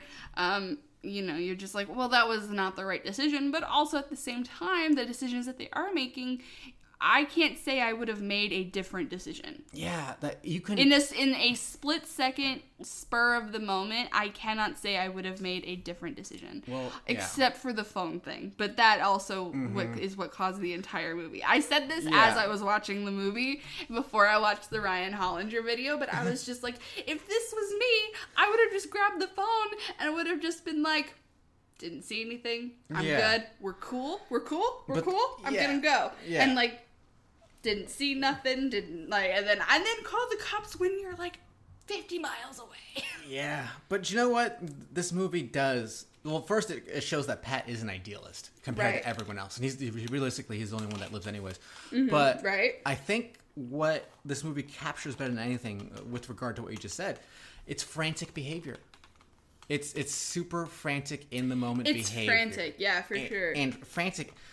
you're just like, well, that was not the right decision. But also at the same time, the decisions that they are making, I can't say I would have made a different decision. Yeah, that you can. In a split second, spur of the moment, I cannot say I would have made a different decision. Well, yeah. Except for the phone thing. But that also is what caused the entire movie. I said this Yeah. as I was watching the movie before I watched the Ryan Hollinger video, but I was just like, if this was me, I would have just grabbed the phone and I would have just been like, didn't see anything. I'm Yeah. good. We're cool. I'm yeah. gonna go. Yeah. And like, didn't see nothing, and then call the cops when you're like 50 miles away. Yeah, but you know what this movie does? Well, first it shows that Pat is an idealist compared Right. to everyone else, and he's the only one that lives anyways. But right. I think what this movie captures better than anything, with regard to what you just said, it's frantic behavior. It's super frantic in the moment It's behavior. frantic, yeah, for sure. And frantic.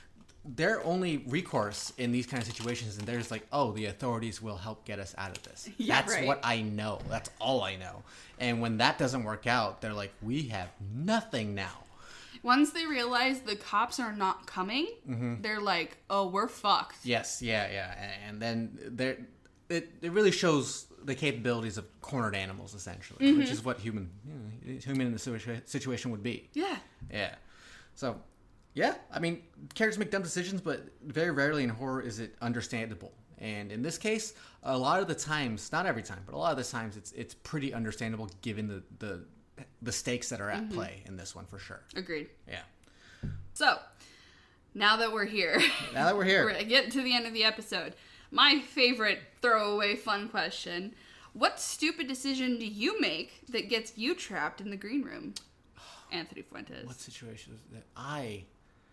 their only recourse in these kind of situations, and there's like, oh, the authorities will help get us out of this. Yeah, That's right. what I know. That's all I know. And when that doesn't work out, they're like, we have nothing now. Once they realize the cops are not coming, they're like, oh, we're fucked. Yes, yeah. And then it really shows the capabilities of cornered animals, essentially, which is what human in the situation would be. Yeah. Yeah. So, yeah, I mean, characters make dumb decisions, but very rarely in horror is it understandable. And in this case, a lot of the times, not every time, but a lot of the times, it's pretty understandable given the stakes that are at play in this one for sure. Agreed. Yeah. So, now that we're here, We're getting to the end of the episode. My favorite throwaway fun question. What stupid decision do you make that gets you trapped in the green room? Anthony Fuentes. What situation is that? I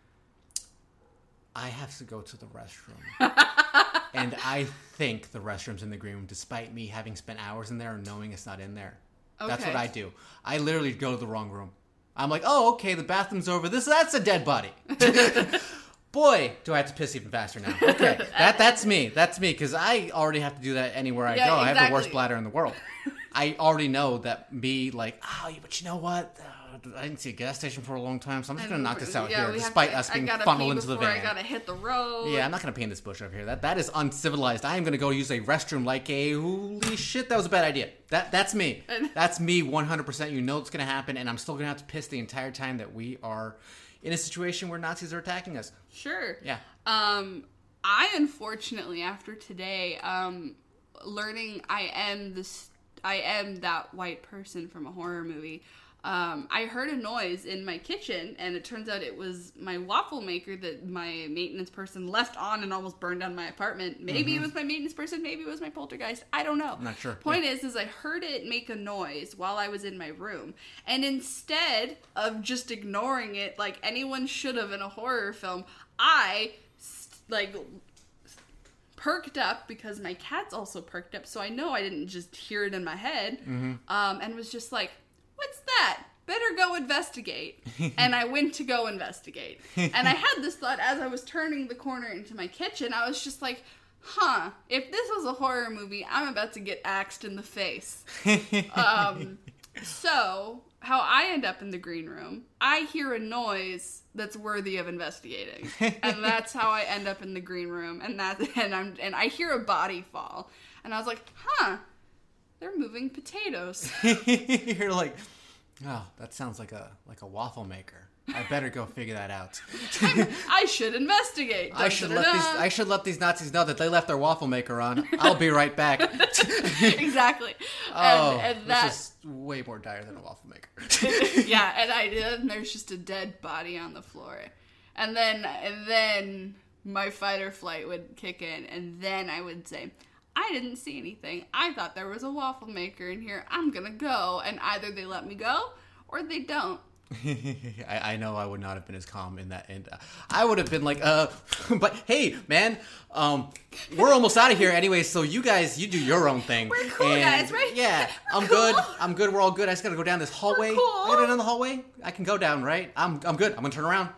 have to go to the restroom. And I think the restroom's in the green room, despite me having spent hours in there and knowing it's not in there. That's Okay. what I do. I literally go to the wrong room. I'm like, oh, okay, the bathroom's over. That's a dead body. Boy, do I have to piss even faster now. Okay, that's me. That's me, because I already have to do that anywhere I Yeah, go. I have the worst exactly. bladder in the world. I already know that me, like, oh, but you know what? I didn't see a gas station for a long time, so I'm just going to knock this out here, we have despite to- us being I gotta funneled pee into the before van. I gotta hit the road. Yeah, I'm not going to pee in this bush over here. That is uncivilized. I am going to go use a restroom like a, holy shit, that was a bad idea. That's me. That's me 100%. You know it's going to happen, and I'm still going to have to piss the entire time that we are in a situation where Nazis are attacking us. Sure. Yeah. I unfortunately, after today, learning I am that white person from a horror movie. I heard a noise in my kitchen, and it turns out it was my waffle maker that my maintenance person left on and almost burned down my apartment. Maybe it was my maintenance person, maybe it was my poltergeist. I don't know. I'm not sure. Point is I heard it make a noise while I was in my room, and instead of just ignoring it like anyone should have in a horror film, I perked up because my cat's also perked up, so I know I didn't just hear it in my head, and was just like, what's that? Better go investigate. And I went to go investigate. And I had this thought as I was turning the corner into my kitchen. I was just like, if this was a horror movie, I'm about to get axed in the face. So, how I end up in the green room, I hear a noise that's worthy of investigating. And that's how I end up in the green room. And I hear a body fall. And I was like, they're moving potatoes. You're like, oh, that sounds like a waffle maker. I better go figure that out. I should investigate. I should let these Nazis know that they left their waffle maker on. I'll be right back. Exactly. Oh, and that, this is way more dire than a waffle maker. yeah, and I did, and there's just a dead body on the floor. And then my fight or flight would kick in, and then I would say, I didn't see anything. I thought there was a waffle maker in here. I'm gonna go. And either they let me go, or they don't. I know I would not have been as calm in that, and I would have been like, but hey, man, we're almost out of here anyway, so you do your own thing. We're cool, guys, right? Yeah, We're I'm cool. good. I'm good. We're all good. I just gotta go down this hallway. cool. I gotta go down the hallway. I can go down, right? I'm good. I'm gonna turn around.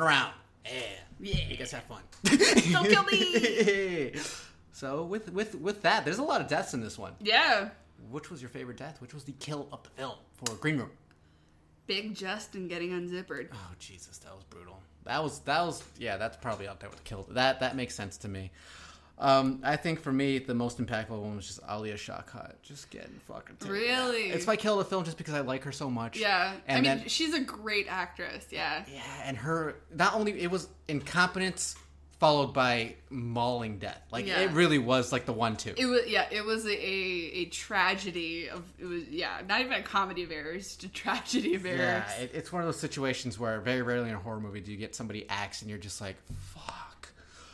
Yeah. You guys have fun. Don't kill me. So with that, there's a lot of deaths in this one. Yeah. Which was your favorite death? Which was the kill of the film for Green Room? Big Justin getting unzippered. Oh Jesus, that was brutal. That was yeah, that's probably out there with the kill. That makes sense to me. I think for me the most impactful one was just Alia Shawkat just getting fucking taken Really? out. It's my kill of the film just because I like her so much. Yeah. And I mean, she's a great actress. Yeah. yeah, and her not only it was incompetence followed by mauling death. Like Yeah. it really was like the 1-2. It was a tragedy of not even a comedy of errors, just a tragedy of errors. Yeah, it's one of those situations where very rarely in a horror movie do you get somebody axed and you're just like, fuck.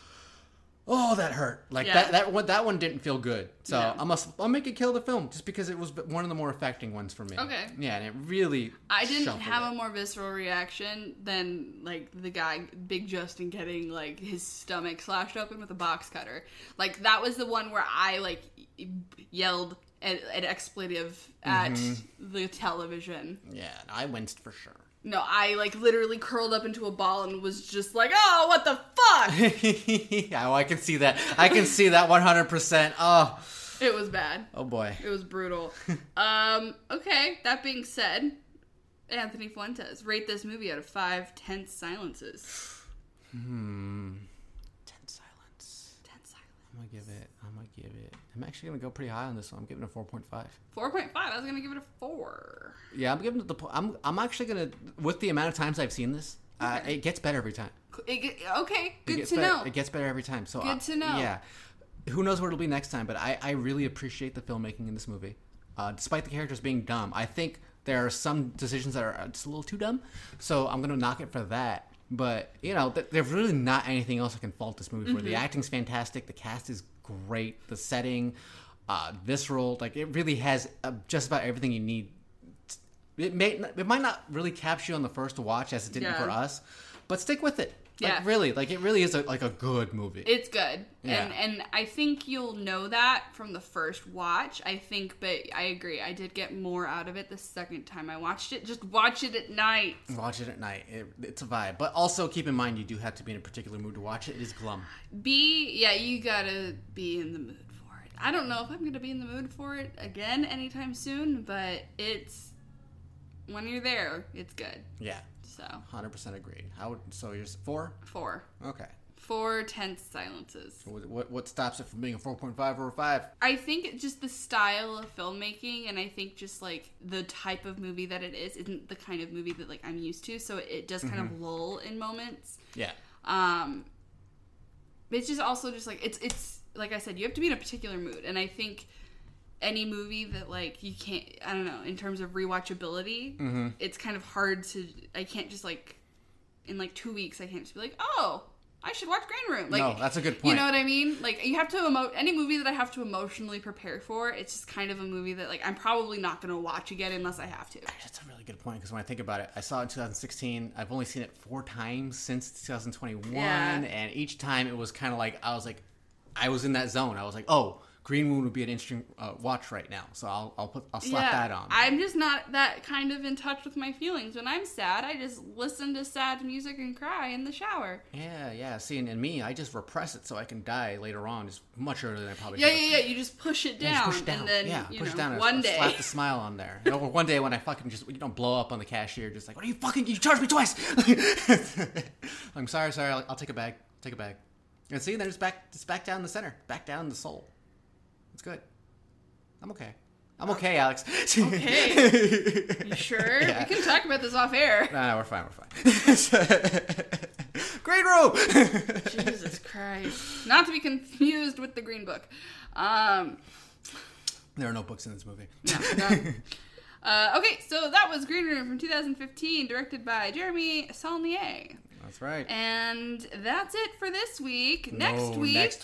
Oh, that hurt. Like Yeah. that one didn't feel good. So Yeah. I'll make it kill the film just because it was one of the more affecting ones for me. Okay. Yeah, and it really I didn't shuffled have it. a more visceral reaction than like the guy Big Justin getting like his stomach slashed open with a box cutter. Like that was the one where I like yelled an expletive at the television. Yeah, I winced for sure. No, I like literally curled up into a ball and was just like, "Oh, what the fuck!" sucked. Yeah, well, I can see that. I can see that 100%. Oh, It was bad. oh boy. It was brutal. Okay, that being said, Anthony Fuentes, rate this movie out of 5 tense silences. Tense silence. Tense silence. I'm gonna give it. I'm actually gonna go pretty high on this one. I'm giving it a 4.5. 4.5. I was gonna give it a 4. Yeah, I'm giving it I'm actually gonna, with the amount of times I've seen this, it gets better every time. Okay, It good gets to better. know. It gets better every time. So Good to know. Yeah. Who knows what it'll be next time? But I really appreciate the filmmaking in this movie, despite the characters being dumb. I think there are some decisions that are just a little too dumb. So I'm gonna knock it for that. But there's really not anything else I can fault this movie for. The acting's fantastic. The cast is great. The setting, visceral. Like, it really has just about everything you need. It might not really capture you on the first watch as it didn't for us, but stick with it. Like, really, it really is a good movie. It's good. Yeah. And I think you'll know that from the first watch. But I agree. I did get more out of it the second time I watched it. Just watch it at night. Watch it at night. It's a vibe. But also keep in mind, you do have to be in a particular mood to watch it. It is glum. You gotta be in the mood for it. I don't know if I'm gonna be in the mood for it again anytime soon, but when you're there, it's good. Yeah. So 100% agreed. So you're 4? 4. Okay. 4 tense silences. What stops it from being a 4.5 or a 5? I think just the style of filmmaking, and I think just like the type of movie that it is isn't the kind of movie that like I'm used to, so it does kind of lull in moments. Yeah. It's just also just like it's like I said, you have to be in a particular mood, and I think any movie that like you can't, I don't know, in terms of rewatchability, it's kind of hard to. I can't just like in like 2 weeks I can't just be like, oh, I should watch Green Room. Like, no, that's a good point. You know what I mean? Like, you have to any movie that I have to emotionally prepare for. It's just kind of a movie that like I'm probably not going to watch again unless I have to. That's a really good point, because when I think about it, I saw it in 2016. I've only seen it 4 times since 2021, and each time it was kind of like I was in that zone. I was like, oh, Green Moon would be an interesting watch right now, so I'll slap that on. I'm just not that kind of in touch with my feelings. When I'm sad, I just listen to sad music and cry in the shower. Yeah. See, and me, I just repress it so I can die later on, just much earlier than I probably should. Yeah. You just push it down, push it down. And then push it down. One day, slap the smile on there. Or one day when I fucking just blow up on the cashier, just like, what are you fucking? You charged me twice. I'm sorry. I'll take a bag. Take a bag. And see, then it's back down the center, back down the soul. It's good. I'm okay. Okay, Alex. Okay. You sure? Yeah. We can talk about this off air. Nah, we're fine. Green Room! Jesus Christ. Not to be confused with the Green Book. There are no books in this movie. No. Okay, so that was Green Room from 2015, directed by Jeremy Saulnier. That's right. And that's it for this week. Next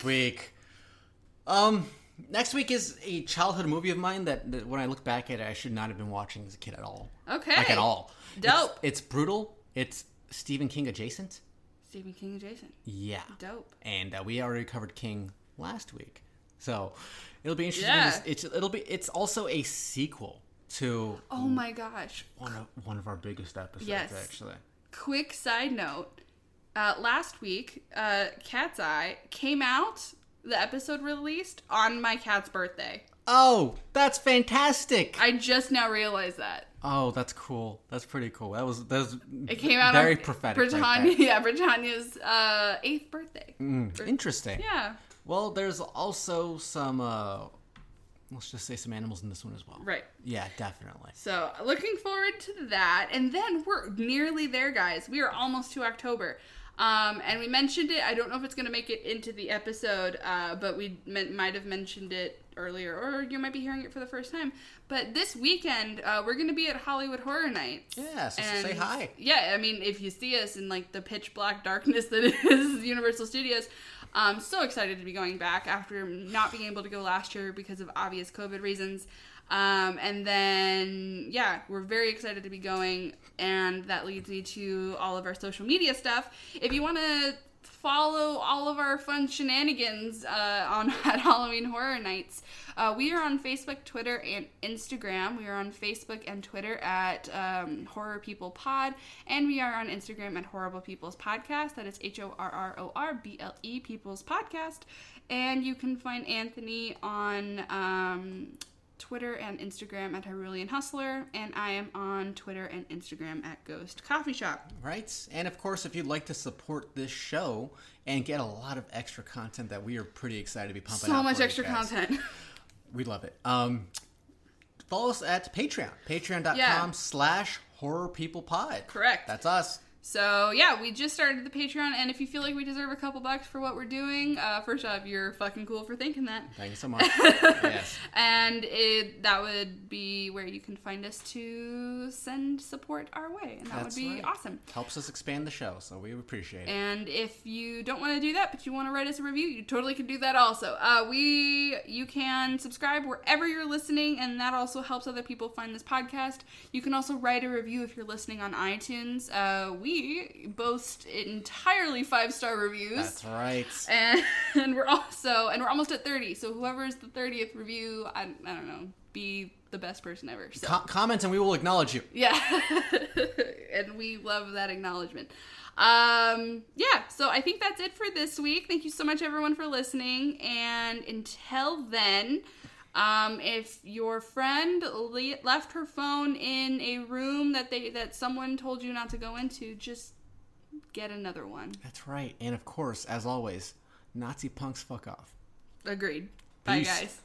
week is a childhood movie of mine that when I look back at it, I should not have been watching as a kid at all. Okay. Like, at all. Dope. It's brutal. It's Stephen King adjacent. Stephen King adjacent. Yeah. Dope. And we already covered King last week. So it'll be interesting. Yeah. It's also a sequel to Oh my gosh. one of our biggest episodes, Yes. actually. Quick side note. Last week, Cat's Eye came out, the episode released, on my cat's birthday. Oh, that's fantastic! I just now realized that. Oh, that's cool. That's pretty cool. That was It came out very on prophetic. Britannia, right there. yeah, Britannia's 8th birthday. Interesting. Yeah. Well, there's also some, let's just say some animals in this one as well. Right. Yeah, definitely. So, looking forward to that. And then we're nearly there, guys. We are almost to October. And we mentioned it. I don't know if it's going to make it into the episode, but we might have mentioned it earlier, or you might be hearing it for the first time. But this weekend, we're going to be at Hollywood Horror Nights. Yeah, so say hi. Yeah, I mean, if you see us in like the pitch black darkness that is Universal Studios, I'm so excited to be going back after not being able to go last year because of obvious COVID reasons. And then, yeah, we're very excited to be going, and that leads me to all of our social media stuff. If you want to follow all of our fun shenanigans on at Halloween Horror Nights. We are on Facebook, Twitter, and Instagram. We are on Facebook and Twitter at Horror People Pod, and we are on Instagram at Horrible People's Podcast. That is HORRORBLE People's Podcast. And you can find Anthony on Twitter and Instagram at Hyrulean Hustler, and I am on Twitter and Instagram at Ghost Coffee Shop. Right. And of course, if you'd like to support this show and get a lot of extra content that we are pretty excited to be pumping out So much for you extra guys. content. We love it. Follow us at Patreon. Patreon.com/horrorpeoplepod. Correct. That's us. So, yeah, we just started the Patreon, and if you feel like we deserve a couple bucks for what we're doing, first off, you're fucking cool for thinking that. Thank you so much. Yes. And that would be where you can find us to send support our way, and that That's would be right. awesome. Helps us expand the show, so we appreciate it. And if you don't want to do that, but you want to write us a review, you totally can do that also. You can subscribe wherever you're listening, and that also helps other people find this podcast. You can also write a review if you're listening on iTunes. We boast entirely 5-star reviews. That's right. And we're almost at 30. So whoever's the 30th review, I don't know, be the best person ever. So. Comment and we will acknowledge you. Yeah. And we love that acknowledgement. So I think that's it for this week. Thank you so much, everyone, for listening. And until then, if your friend left her phone in a room that someone told you not to go into, just get another one. That's right. And of course, as always, Nazi punks fuck off. Agreed. Bye, Peace. guys.